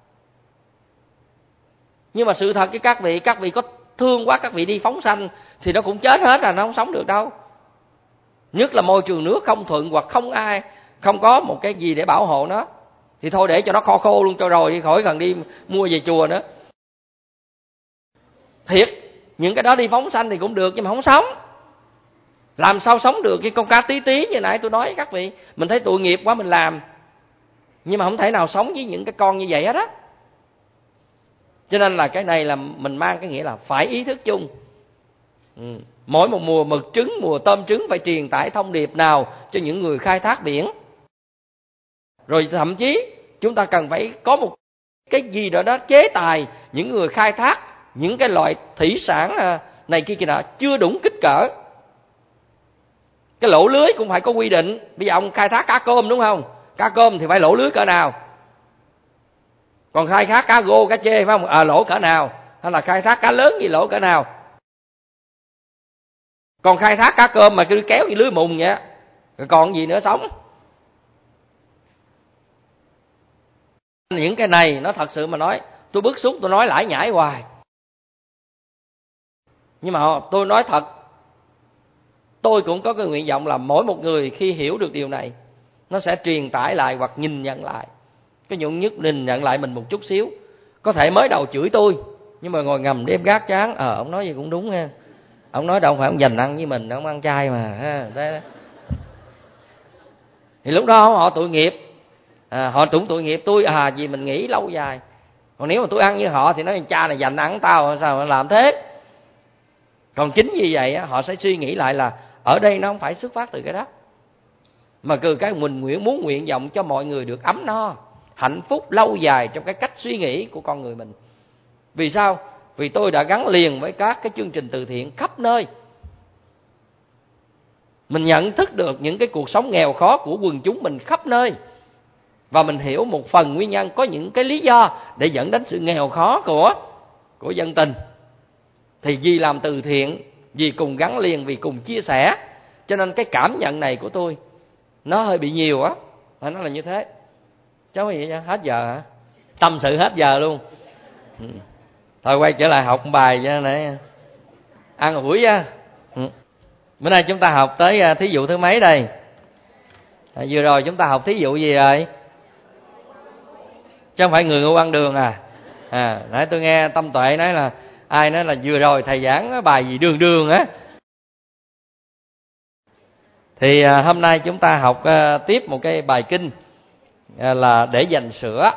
Nhưng mà sự thật với các vị, các vị có thương quá, các vị đi phóng sanh thì nó cũng chết hết, là nó không sống được đâu. Nhất là môi trường nước không thuận, hoặc không ai, không có một cái gì để bảo hộ nó, thì thôi để cho nó khô khô luôn cho rồi đi, khỏi cần đi mua về chùa nữa. Thiệt, những cái đó đi phóng sanh thì cũng được, nhưng mà không sống. Làm sao sống được cái con cá tí tí như nãy tôi nói với các vị, mình thấy tội nghiệp quá mình làm, nhưng mà không thể nào sống với những cái con như vậy hết á. Cho nên là cái này là mình mang cái nghĩa là phải ý thức chung. Ừ. Mỗi một mùa mực trứng, mùa tôm trứng phải truyền tải thông điệp nào cho những người khai thác biển. Rồi thậm chí chúng ta cần phải có một cái gì đó đó chế tài những người khai thác những cái loại thủy sản này kia kia nọ chưa đủ kích cỡ. Cái lỗ lưới cũng phải có quy định. Bây giờ ông khai thác cá cơm đúng không? Cá cơm thì phải lỗ lưới cỡ nào? Còn khai thác cá gô, cá chê phải không? À, lỗ cỡ nào? Hay là khai thác cá lớn gì lỗ cỡ nào? Còn khai thác cá cơm mà cứ kéo như lưới mùng vậy, rồi còn gì nữa sống? Những cái này nó thật sự mà nói, tôi bức xúc, tôi nói lải nhải hoài. Nhưng mà tôi nói thật, tôi cũng có cái nguyện vọng là mỗi một người khi hiểu được điều này, nó sẽ truyền tải lại hoặc nhìn nhận lại. Cái nhuận nhất nhìn nhận lại mình một chút xíu. Có thể mới đầu chửi tôi, nhưng mà ngồi ngầm đêm gác chán, ờ ông nói gì cũng đúng ha. Ông nói đâu phải ông dành ăn với mình, ông ăn chay mà ha. Đấy. Thì lúc đó họ tội nghiệp, à, họ cũng tội nghiệp tôi, à vì mình nghĩ lâu dài. Còn nếu mà tôi ăn với họ thì nói cha này dành ăn tao, sao mà làm thế? Còn chính vì vậy họ sẽ suy nghĩ lại là ở đây nó không phải xuất phát từ cái đó, mà từ cái mình nguyện muốn nguyện vọng cho mọi người được ấm no, hạnh phúc lâu dài trong cái cách suy nghĩ của con người mình. Vì sao? Vì tôi đã gắn liền với các cái chương trình từ thiện khắp nơi. Mình nhận thức được những cái cuộc sống nghèo khó của quần chúng mình khắp nơi. Và mình hiểu một phần nguyên nhân, có những cái lý do để dẫn đến sự nghèo khó của, của dân tình. Thì vì làm từ thiện, vì cùng gắn liền, vì cùng chia sẻ, cho nên cái cảm nhận này của tôi nó hơi bị nhiều á. Nó là như thế. Cháu gì vậy? Hết giờ hả? Tâm sự hết giờ luôn. Ừ. Thôi quay trở lại học bài cho này ăn ủi á. Ừ. Bữa nay chúng ta học tới thí dụ thứ mấy đây? À, vừa rồi chúng ta học thí dụ gì rồi? Chứ không phải người ngu ăn đường à? À, nãy tôi nghe Tâm Tuệ nói là ai nói là vừa rồi thầy giảng bài gì đường đường á. Thì à, hôm nay chúng ta học à, tiếp một cái bài kinh à, là để dành sữa.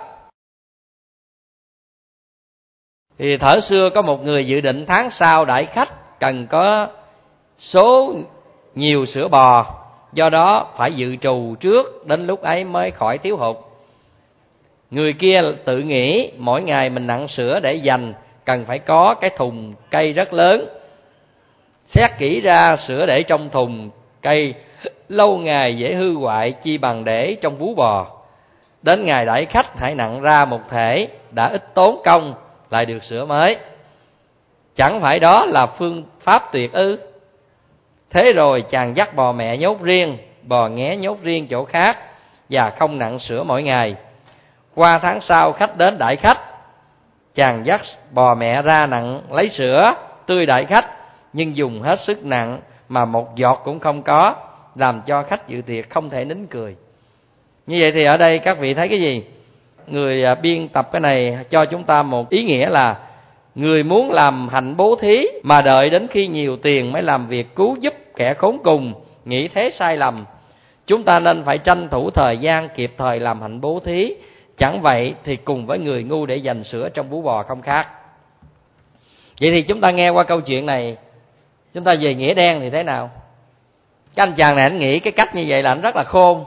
Thì thở xưa có một người dự định tháng sau đãi khách cần có số nhiều sữa bò, do đó phải dự trù trước, đến lúc ấy mới khỏi thiếu hụt. Người kia tự nghĩ mỗi ngày mình nặn sữa để dành cần phải có cái thùng cây rất lớn. Xét kỹ ra sữa để trong thùng cây lâu ngày dễ hư hoại, chi bằng để trong vú bò. Đến ngày đãi khách hãy nặn ra một thể, đã ít tốn công lại được sữa mới. Chẳng phải đó là phương pháp tuyệt ư? Thế rồi chàng dắt bò mẹ nhốt riêng, bò nghé nhốt riêng chỗ khác, và không nặn sữa mỗi ngày. Qua tháng sau khách đến đãi khách, chàng dắt bò mẹ ra nặn lấy sữa tươi đãi khách, nhưng dùng hết sức nặng mà một giọt cũng không có, làm cho khách dự tiệc không thể nín cười. Như vậy thì ở đây các vị thấy cái gì? Người biên tập cái này cho chúng ta một ý nghĩa là người muốn làm hạnh bố thí mà đợi đến khi nhiều tiền mới làm việc cứu giúp kẻ khốn cùng, nghĩ thế sai lầm. Chúng ta nên phải tranh thủ thời gian kịp thời làm hạnh bố thí, chẳng vậy thì cùng với người ngu để dành sữa trong vú bò không khác. Vậy thì chúng ta nghe qua câu chuyện này, chúng ta về nghĩa đen thì thế nào? Cái anh chàng này anh nghĩ cái cách như vậy là anh rất là khôn.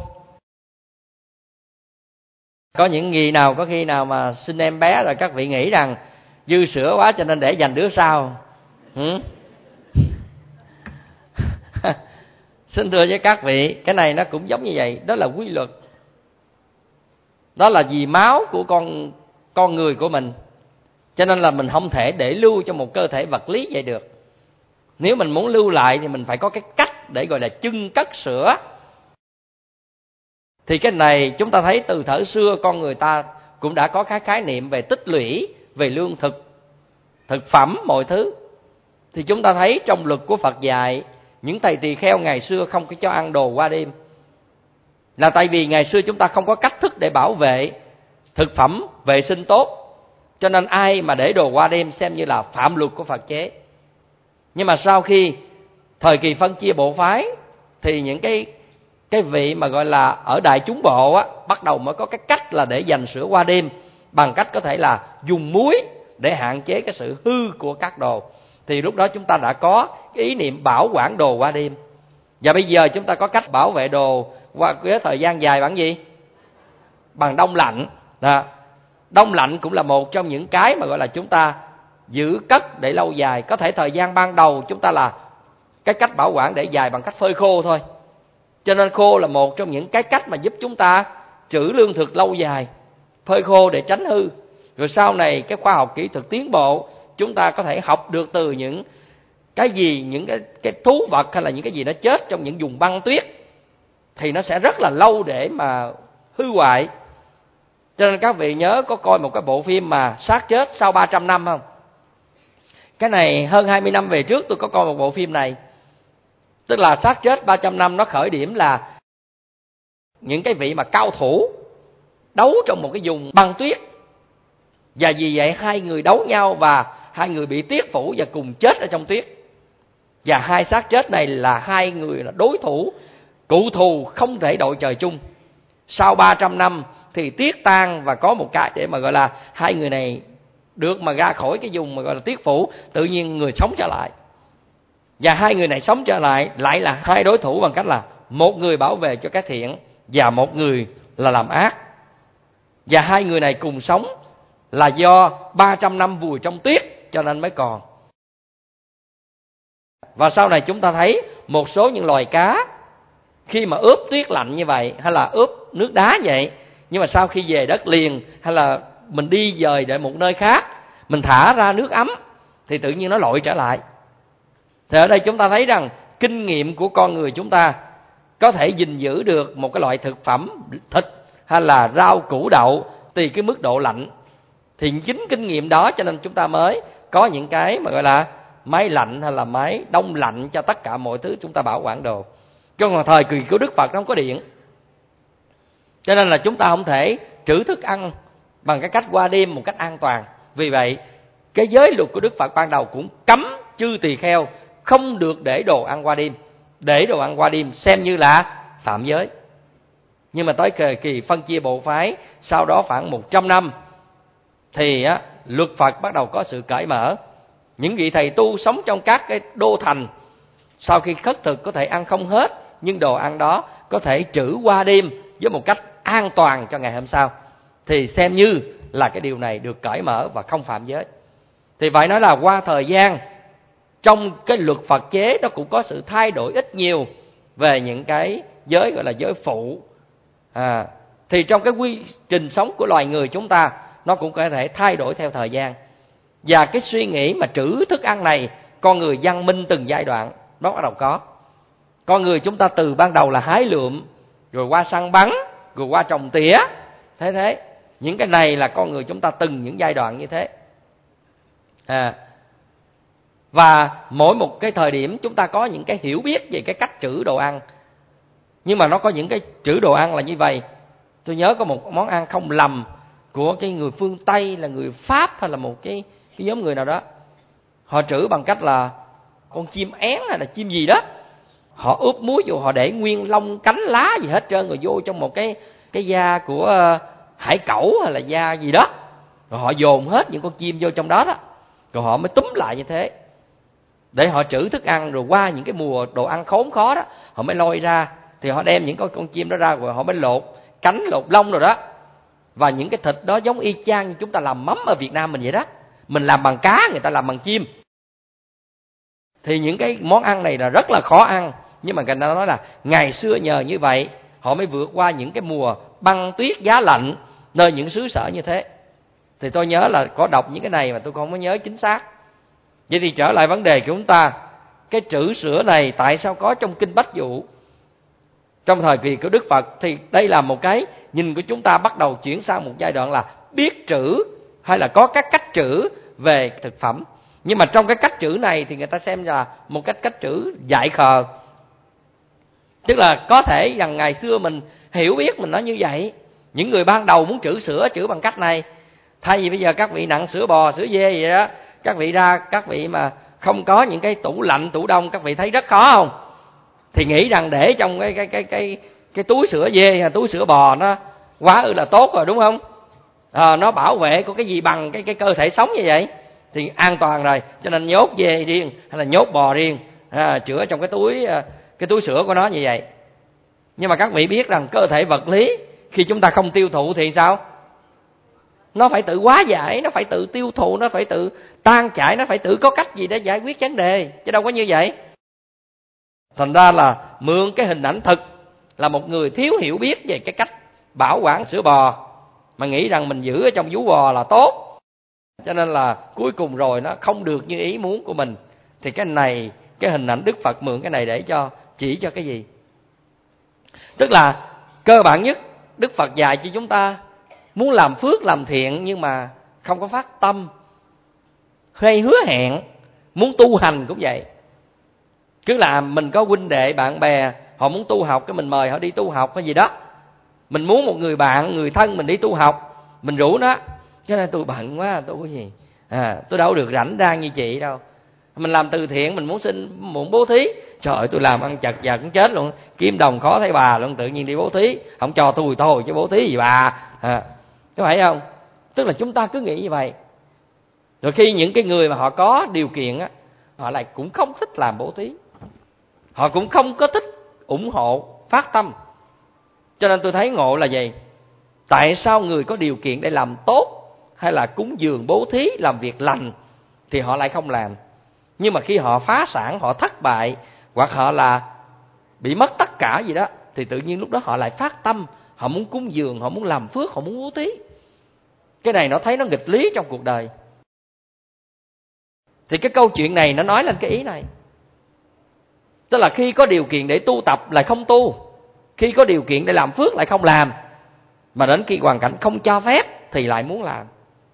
Có những gì nào, có khi nào mà sinh em bé rồi các vị nghĩ rằng dư sữa quá cho nên để dành đứa sau? Ừ? Xin thưa với các vị, cái này nó cũng giống như vậy. Đó là quy luật. Đó là vì máu của con con người của mình, cho nên là mình không thể để lưu cho một cơ thể vật lý vậy được. Nếu mình muốn lưu lại thì mình phải có cái cách để gọi là chưng cất sữa. Thì cái này chúng ta thấy từ thuở xưa con người ta cũng đã có cái khái niệm về tích lũy, về lương thực, thực phẩm, mọi thứ. Thì chúng ta thấy trong luật của Phật dạy, những thầy tỳ kheo ngày xưa không có cho ăn đồ qua đêm, là tại vì ngày xưa chúng ta không có cách thức để bảo vệ thực phẩm vệ sinh tốt, cho nên ai mà để đồ qua đêm xem như là phạm luật của Phật chế. Nhưng mà sau khi thời kỳ phân chia bộ phái thì những cái cái vị mà gọi là ở đại chúng bộ á, bắt đầu mới có cái cách là để dành sữa qua đêm bằng cách có thể là dùng muối để hạn chế cái sự hư của các đồ. Thì lúc đó chúng ta đã có cái ý niệm bảo quản đồ qua đêm. Và bây giờ chúng ta có cách bảo vệ đồ qua cái thời gian dài bằng gì? Bằng đông lạnh. Đó. Đông lạnh cũng là một trong những cái mà gọi là chúng ta giữ cất để lâu dài. Có thể thời gian ban đầu chúng ta là cái cách bảo quản để dài bằng cách phơi khô thôi. Cho nên khô là một trong những cái cách mà giúp chúng ta trữ lương thực lâu dài. Phơi khô để tránh hư. Rồi sau này cái khoa học kỹ thuật tiến bộ, chúng ta có thể học được từ những cái gì, những cái, cái thú vật hay là những cái gì nó chết trong những vùng băng tuyết, thì nó sẽ rất là lâu để mà hư hoại. Cho nên các vị nhớ có coi một cái bộ phim mà xác chết sau ba trăm năm không? Cái này hơn hai mươi năm về trước tôi có coi một bộ phim này. Tức là xác chết ba trăm năm nó khởi điểm là những cái vị mà cao thủ đấu trong một cái vùng băng tuyết. Và vì vậy hai người đấu nhau và hai người bị tiết phủ và cùng chết ở trong tuyết. Và hai xác chết này là hai người là đối thủ, cựu thù không thể đội trời chung. Sau ba trăm năm thì tiết tan và có một cái để mà gọi là hai người này được mà ra khỏi cái vùng mà gọi là tiết phủ, tự nhiên người sống trở lại. Và hai người này sống trở lại lại là hai đối thủ bằng cách là một người bảo vệ cho cái thiện và một người là làm ác. Và hai người này cùng sống là do ba trăm năm vùi trong tuyết cho nên mới còn. Và sau này chúng ta thấy một số những loài cá khi mà ướp tuyết lạnh như vậy hay là ướp nước đá vậy, nhưng mà sau khi về đất liền hay là mình đi dời đến một nơi khác, mình thả ra nước ấm thì tự nhiên nó lội trở lại. Thì ở đây chúng ta thấy rằng kinh nghiệm của con người chúng ta có thể gìn giữ được một cái loại thực phẩm, thịt hay là rau củ đậu tùy cái mức độ lạnh. Thì chính kinh nghiệm đó cho nên chúng ta mới có những cái mà gọi là máy lạnh hay là máy đông lạnh cho tất cả mọi thứ chúng ta bảo quản đồ. Trong thời kỳ của Đức Phật nó không có điện, cho nên là chúng ta không thể trữ thức ăn bằng cái cách qua đêm một cách an toàn. Vì vậy cái giới luật của Đức Phật ban đầu cũng cấm chư tỳ kheo không được để đồ ăn qua đêm. Để đồ ăn qua đêm xem như là phạm giới. Nhưng mà tới thời kỳ phân chia bộ phái, sau đó khoảng một trăm năm thì á, luật Phật bắt đầu có sự cởi mở. Những vị thầy tu sống trong các cái đô thành sau khi khất thực có thể ăn không hết, nhưng đồ ăn đó có thể trữ qua đêm với một cách an toàn cho ngày hôm sau, thì xem như là cái điều này được cởi mở và không phạm giới. Thì phải nói là qua thời gian, trong cái luật Phật chế nó cũng có sự thay đổi ít nhiều về những cái giới gọi là giới phụ. À, thì trong cái quy trình sống của loài người chúng ta nó cũng có thể thay đổi theo thời gian. Và cái suy nghĩ mà trữ thức ăn này, con người văn minh từng giai đoạn nó bắt đầu có. Con người chúng ta từ ban đầu là hái lượm, rồi qua săn bắn, rồi qua trồng tỉa. Thế thế, những cái này là con người chúng ta từng những giai đoạn như thế. À, và mỗi một cái thời điểm chúng ta có những cái hiểu biết về cái cách trữ đồ ăn. Nhưng mà nó có những cái trữ đồ ăn là như vậy. Tôi nhớ có một món ăn không lầm của cái người phương Tây, là người Pháp hay là một cái, cái nhóm người nào đó. Họ trữ bằng cách là con chim én hay là chim gì đó, họ ướp muối vô, họ để nguyên lông cánh lá gì hết trơn, rồi vô trong một cái cái da của hải cẩu hay là da gì đó, rồi họ dồn hết những con chim vô trong đó đó, rồi họ mới túm lại như thế để họ trữ thức ăn. Rồi qua những cái mùa đồ ăn khốn khó đó, họ mới lôi ra, thì họ đem những con con chim đó ra, rồi họ mới lột cánh lột lông rồi đó. Và những cái thịt đó giống y chang như chúng ta làm mắm ở Việt Nam mình vậy đó. Mình làm bằng cá, người ta làm bằng chim. Thì những cái món ăn này là rất là khó ăn, nhưng mà người ta nói là ngày xưa nhờ như vậy họ mới vượt qua những cái mùa băng tuyết giá lạnh nơi những xứ sở như thế. Thì tôi nhớ là có đọc những cái này mà tôi không có nhớ chính xác. Vậy thì trở lại vấn đề của chúng ta, cái trữ sữa này tại sao có trong Kinh Bách Dụ trong thời kỳ của Đức Phật? Thì đây là một cái nhìn của chúng ta bắt đầu chuyển sang một giai đoạn là biết trữ hay là có các cách trữ về thực phẩm. Nhưng mà trong cái cách trữ này thì người ta xem là một cách cách trữ dại khờ. Tức là có thể rằng ngày xưa mình hiểu biết mình nói như vậy. Những người ban đầu muốn trữ sữa trữ bằng cách này. Thay vì bây giờ các vị nặng sữa bò, sữa dê vậy đó, các vị ra, các vị mà không có những cái tủ lạnh, tủ đông, các vị thấy rất khó không? Thì nghĩ rằng để trong cái cái cái cái cái túi sữa dê hay túi sữa bò nó quá ư là tốt rồi, đúng không? à, nó bảo vệ của cái gì bằng cái cái cơ thể sống như vậy thì an toàn rồi. Cho nên nhốt dê riêng hay là nhốt bò riêng, à, chữa trong cái túi cái túi sữa của nó như vậy. Nhưng mà các vị biết rằng cơ thể vật lý khi chúng ta không tiêu thụ thì sao? Nó phải tự hóa giải, nó phải tự tiêu thụ, nó phải tự tan chảy, nó phải tự có cách gì để giải quyết vấn đề, chứ đâu có như vậy. Thành ra là mượn cái hình ảnh thực là một người thiếu hiểu biết về cái cách bảo quản sữa bò, mà nghĩ rằng mình giữ ở trong vú bò là tốt, cho nên là cuối cùng rồi nó không được như ý muốn của mình. Thì cái này, cái hình ảnh Đức Phật mượn cái này để cho chỉ cho cái gì? Tức là cơ bản nhất Đức Phật dạy cho chúng ta muốn làm phước làm thiện nhưng mà không có phát tâm hay hứa hẹn. Muốn tu hành cũng vậy, cứ là mình có huynh đệ bạn bè họ muốn tu học, cái mình mời họ đi tu học hay gì đó. Mình muốn một người bạn, người thân mình đi tu học, mình rủ nó, cái này tôi bận quá, tôi cái gì à, tôi đâu được rảnh rang như chị đâu. Mình làm từ thiện, mình muốn xin muốn bố thí, trời ơi tôi làm ăn chật vật cũng chết luôn, kiếm đồng khó thấy bà luôn, tự nhiên đi bố thí, không cho tôi thôi chứ bố thí gì bà à, có phải không? Tức là chúng ta cứ nghĩ như vậy. Rồi khi những cái người mà họ có điều kiện á, họ lại cũng không thích làm bố thí, họ cũng không có thích ủng hộ phát tâm. Cho nên tôi thấy ngộ là gì? Tại sao người có điều kiện để làm tốt hay là cúng dường bố thí, làm việc lành thì họ lại không làm, nhưng mà khi họ phá sản, họ thất bại hoặc họ là bị mất tất cả gì đó thì tự nhiên lúc đó họ lại phát tâm, họ muốn cúng dường, họ muốn làm phước, họ muốn bố thí. Cái này nó thấy nó nghịch lý trong cuộc đời. Thì cái câu chuyện này nó nói lên cái ý này. Tức là khi có điều kiện để tu tập lại không tu, khi có điều kiện để làm phước lại không làm, mà đến khi hoàn cảnh không cho phép thì lại muốn làm.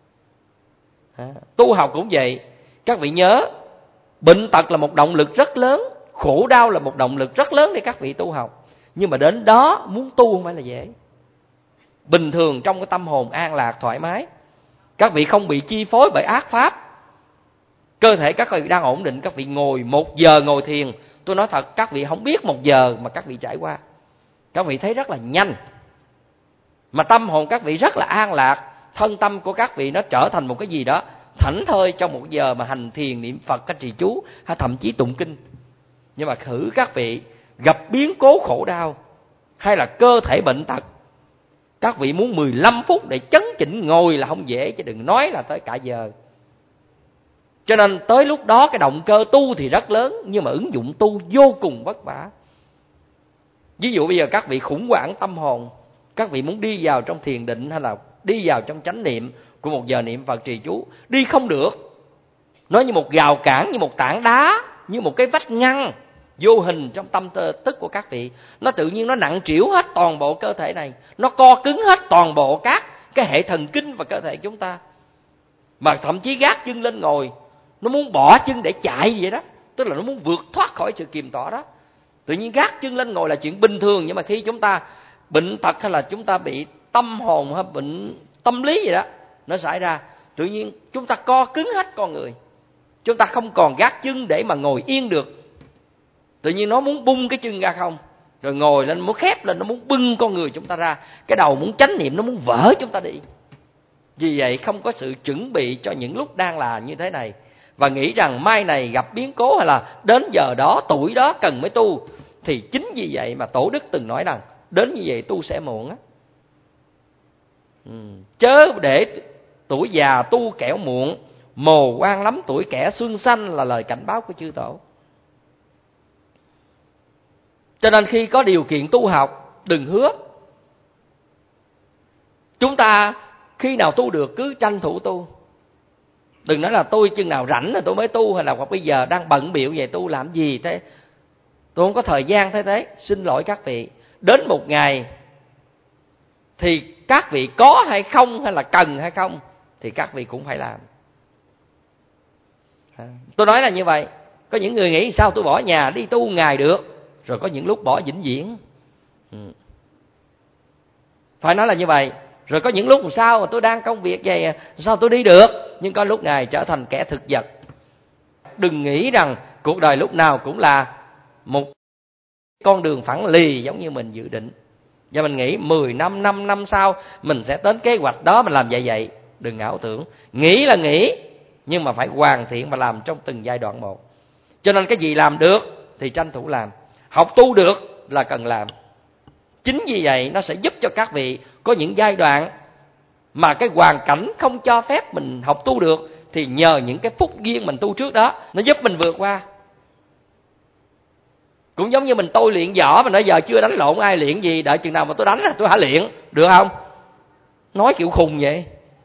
Tu học cũng vậy. Các vị nhớ, bệnh tật là một động lực rất lớn, khổ đau là một động lực rất lớn để các vị tu học. Nhưng mà đến đó muốn tu không phải là dễ. Bình thường trong cái tâm hồn an lạc thoải mái, các vị không bị chi phối bởi ác pháp, cơ thể các vị đang ổn định, các vị ngồi một giờ ngồi thiền, tôi nói thật các vị không biết một giờ mà các vị trải qua, các vị thấy rất là nhanh. Mà tâm hồn các vị rất là an lạc, thân tâm của các vị nó trở thành một cái gì đó thảnh thơi trong một giờ mà hành thiền, niệm Phật, cách trì chú hay thậm chí tụng kinh. Nhưng mà thử các vị gặp biến cố khổ đau hay là cơ thể bệnh tật, các vị muốn mười lăm phút để chấn chỉnh ngồi là không dễ, chứ đừng nói là tới cả giờ. Cho nên tới lúc đó cái động cơ tu thì rất lớn, nhưng mà ứng dụng tu vô cùng vất vả. Ví dụ bây giờ các vị khủng hoảng tâm hồn, các vị muốn đi vào trong thiền định hay là đi vào trong chánh niệm của một giờ niệm Phật trì chú, đi không được. Nó như một rào cản, như một tảng đá, như một cái vách ngăn vô hình trong tâm tức của các vị. Nó tự nhiên nó nặng trĩu hết toàn bộ cơ thể này, nó co cứng hết toàn bộ các cái hệ thần kinh và cơ thể chúng ta. Mà thậm chí gác chân lên ngồi, nó muốn bỏ chân để chạy vậy đó, tức là nó muốn vượt thoát khỏi sự kiềm tỏa đó. Tự nhiên gác chân lên ngồi là chuyện bình thường, nhưng mà khi chúng ta bệnh tật hay là chúng ta bị tâm hồn hay bệnh tâm lý gì đó nó xảy ra, tự nhiên chúng ta co cứng hết con người, chúng ta không còn gác chân để mà ngồi yên được. Tự nhiên nó muốn bung cái chân ra không, rồi ngồi lên muốn khép lên, nó muốn bưng con người chúng ta ra, cái đầu muốn chánh niệm, nó muốn vỡ chúng ta đi. Vì vậy không có sự chuẩn bị cho những lúc đang là như thế này, và nghĩ rằng mai này gặp biến cố hay là đến giờ đó tuổi đó cần mới tu. Thì chính vì vậy mà Tổ Đức từng nói rằng đến như vậy tu sẽ muộn á. Ừ. Chớ để tuổi già tu kẻo muộn, mồ quan lắm tuổi kẻ xuân xanh, là lời cảnh báo của chư Tổ. Cho nên khi có điều kiện tu học, đừng hứa. Chúng ta khi nào tu được cứ tranh thủ tu. Đừng nói là tôi chừng nào rảnh là tôi mới tu, hay là hoặc bây giờ đang bận bịu về tu làm gì thế, tôi không có thời gian thế thế. Xin lỗi các vị, đến một ngày thì các vị có hay không, hay là cần hay không, thì các vị cũng phải làm. Tôi nói là như vậy. Có những người nghĩ sao tôi bỏ nhà đi tu ngày được, rồi có những lúc bỏ vĩnh viễn. Ừ. Phải nói là như vậy. Rồi có những lúc làm sao mà tôi đang công việc vậy, sao tôi đi được, nhưng có lúc Ngài trở thành kẻ thực vật. Đừng nghĩ rằng cuộc đời lúc nào cũng là một con đường phẳng lì giống như mình dự định. Và mình nghĩ mười năm, năm năm sau mình sẽ đến kế hoạch đó, mình làm vậy vậy. Đừng ảo tưởng. Nghĩ là nghĩ, nhưng mà phải hoàn thiện và làm trong từng giai đoạn một. Cho nên cái gì làm được thì tranh thủ làm. Học tu được là cần làm. Chính vì vậy nó sẽ giúp cho các vị có những giai đoạn mà cái hoàn cảnh không cho phép mình học tu được, thì nhờ những cái phúc duyên mình tu trước đó, nó giúp mình vượt qua. Cũng giống như mình tôi luyện võ mà nói giờ chưa đánh lộn ai, luyện gì, đợi chừng nào mà tôi đánh là tôi hả luyện, được không? Nói kiểu khùng vậy.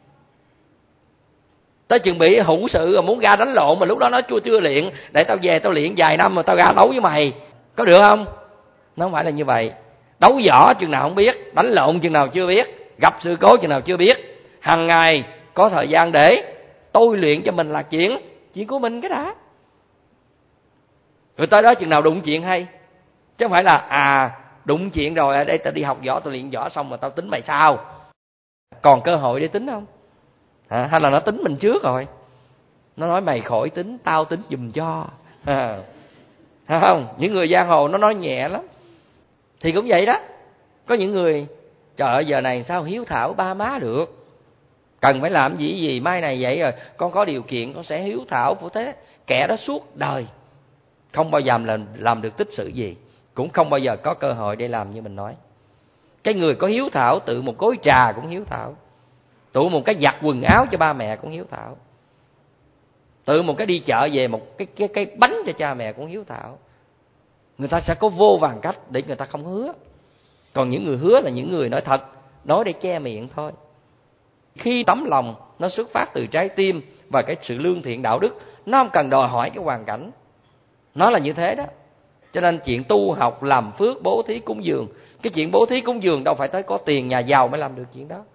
Tới chừng bị hữu sự rồi muốn ra đánh lộn mà lúc đó nói chưa chưa luyện, để tao về tao luyện vài năm mà tao ra đấu với mày, có được không? Nó không phải là như vậy. Đấu võ chừng nào không biết, đánh lộn chừng nào chưa biết, gặp sự cố chừng nào chưa biết. Hàng ngày có thời gian để tôi luyện cho mình là chuyện chuyện của mình cái đã. Rồi tới đó chừng nào đụng chuyện hay, chứ không phải là à đụng chuyện rồi ở đây tao đi học võ, tao luyện võ xong mà tao tính mày sao, còn cơ hội để tính không? À, hay là nó tính mình trước rồi, nó nói mày khỏi tính, tao tính giùm cho. À, không, những người giang hồ nó nói nhẹ lắm. Thì cũng vậy đó. Có những người trời ơi giờ này sao hiếu thảo ba má được, cần phải làm gì gì mai này vậy rồi con có điều kiện con sẽ hiếu thảo của thế. Kẻ đó suốt đời không bao giờ làm, làm được tích sự gì, cũng không bao giờ có cơ hội để làm như mình nói. Cái người có hiếu thảo tự một cối trà cũng hiếu thảo, tự một cái giặt quần áo cho ba mẹ cũng hiếu thảo, tự một cái đi chợ về một cái cái cái bánh cho cha mẹ cũng hiếu thảo. Người ta sẽ có vô vàn cách để người ta không hứa. Còn những người hứa là những người nói thật, nói để che miệng thôi. Khi tấm lòng nó xuất phát từ trái tim và cái sự lương thiện đạo đức, nó không cần đòi hỏi cái hoàn cảnh, nó là như thế đó. Cho nên chuyện tu học, làm phước, bố thí, cúng dường, cái chuyện bố thí cúng dường đâu phải tới có tiền nhà giàu mới làm được chuyện đó,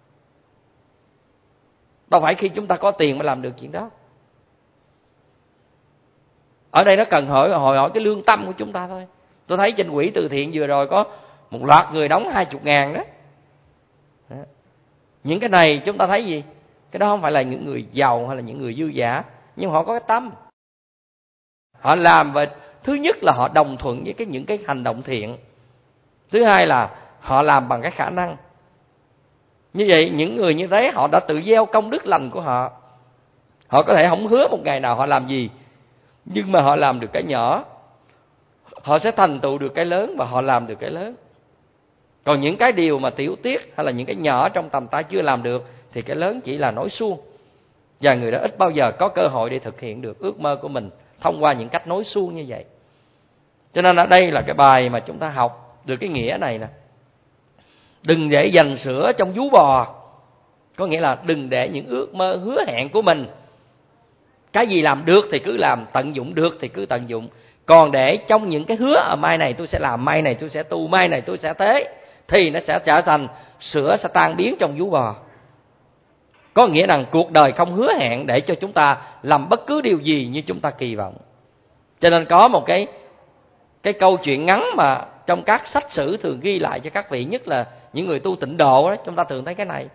đâu phải khi chúng ta có tiền mới làm được chuyện đó. Ở đây nó cần hỏi hỏi hỏi cái lương tâm của chúng ta thôi. Tôi thấy trên quỹ từ thiện vừa rồi có một loạt người đóng hai chục ngàn đó. đó. Những cái này chúng ta thấy gì? Cái đó không phải là những người giàu hay là những người dư dả, nhưng họ có cái tâm. Họ làm và thứ nhất là họ đồng thuận với cái những cái hành động thiện. Thứ hai là họ làm bằng cái khả năng. Như vậy những người như thế họ đã tự gieo công đức lành của họ. Họ có thể không hứa một ngày nào họ làm gì, nhưng mà họ làm được cái nhỏ, họ sẽ thành tựu được cái lớn và họ làm được cái lớn. Còn những cái điều mà tiểu tiết hay là những cái nhỏ trong tầm tay chưa làm được thì cái lớn chỉ là nói suông. Và người đó ít bao giờ có cơ hội để thực hiện được ước mơ của mình thông qua những cách nói suông như vậy. Cho nên ở đây là cái bài mà chúng ta học được cái nghĩa này nè. Đừng để dành sữa trong vú bò. Có nghĩa là đừng để những ước mơ hứa hẹn của mình, cái gì làm được thì cứ làm, tận dụng được thì cứ tận dụng. Còn để trong những cái hứa à, mai này tôi sẽ làm, mai này tôi sẽ tu, mai này tôi sẽ thế, thì nó sẽ trở thành sữa sẽ tan biến trong vú bò. Có nghĩa rằng cuộc đời không hứa hẹn để cho chúng ta làm bất cứ điều gì như chúng ta kỳ vọng. Cho nên có một cái cái câu chuyện ngắn mà trong các sách sử thường ghi lại cho các vị, nhất là những người tu tịnh độ đó, chúng ta thường thấy cái này.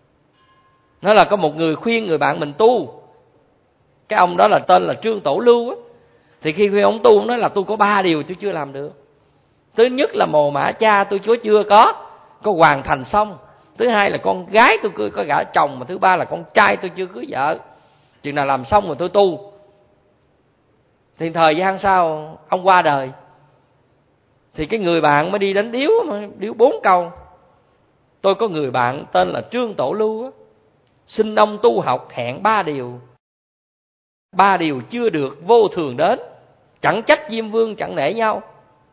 Nó là có một người khuyên người bạn mình tu. Cái ông đó là tên là Trương Tổ Lưu á. Thì khi khuyên ông tu, ông nói là tôi có ba điều tôi chưa làm được. Thứ nhất là mồ mả cha tôi chưa chưa có có hoàn thành xong. Thứ hai là con gái tôi chưa có gả chồng, mà thứ ba là con trai tôi chưa cưới vợ. Chừng nào làm xong rồi tôi tu. Thì thời gian sau ông qua đời, thì cái người bạn mới đi đến điếu, điếu bốn câu. Tôi có người bạn tên là Trương Tổ Lưu á, xin ông tu học hẹn ba điều. Ba điều chưa được vô thường đến, chẳng trách Diêm Vương chẳng nể nhau.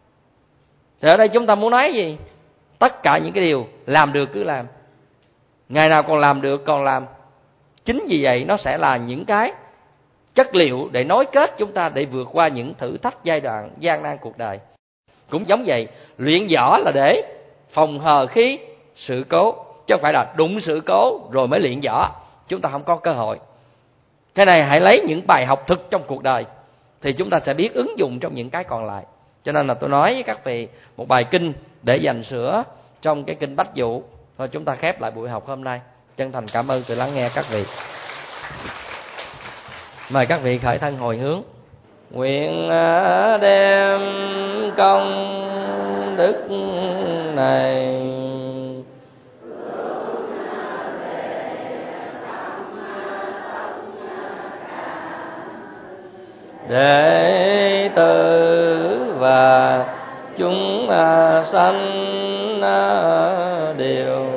Thì ở đây chúng ta muốn nói gì? Tất cả những cái điều làm được cứ làm, ngày nào còn làm được còn làm. Chính vì vậy nó sẽ là những cái chất liệu để nối kết chúng ta để vượt qua những thử thách giai đoạn gian nan cuộc đời. Cũng giống vậy, luyện võ là để phòng hờ khi sự cố, chứ không phải là đụng sự cố rồi mới luyện võ. Chúng ta không có cơ hội. Cái này hãy lấy những bài học thực trong cuộc đời thì chúng ta sẽ biết ứng dụng trong những cái còn lại. Cho nên là tôi nói với các vị một bài kinh để dành sữa trong cái kinh Bách Dụ. Thôi chúng ta khép lại buổi học hôm nay. Chân thành cảm ơn sự lắng nghe các vị. Mời các vị khởi thân hồi hướng. Nguyện đem công đức này. Đệ tử và chúng sanh đều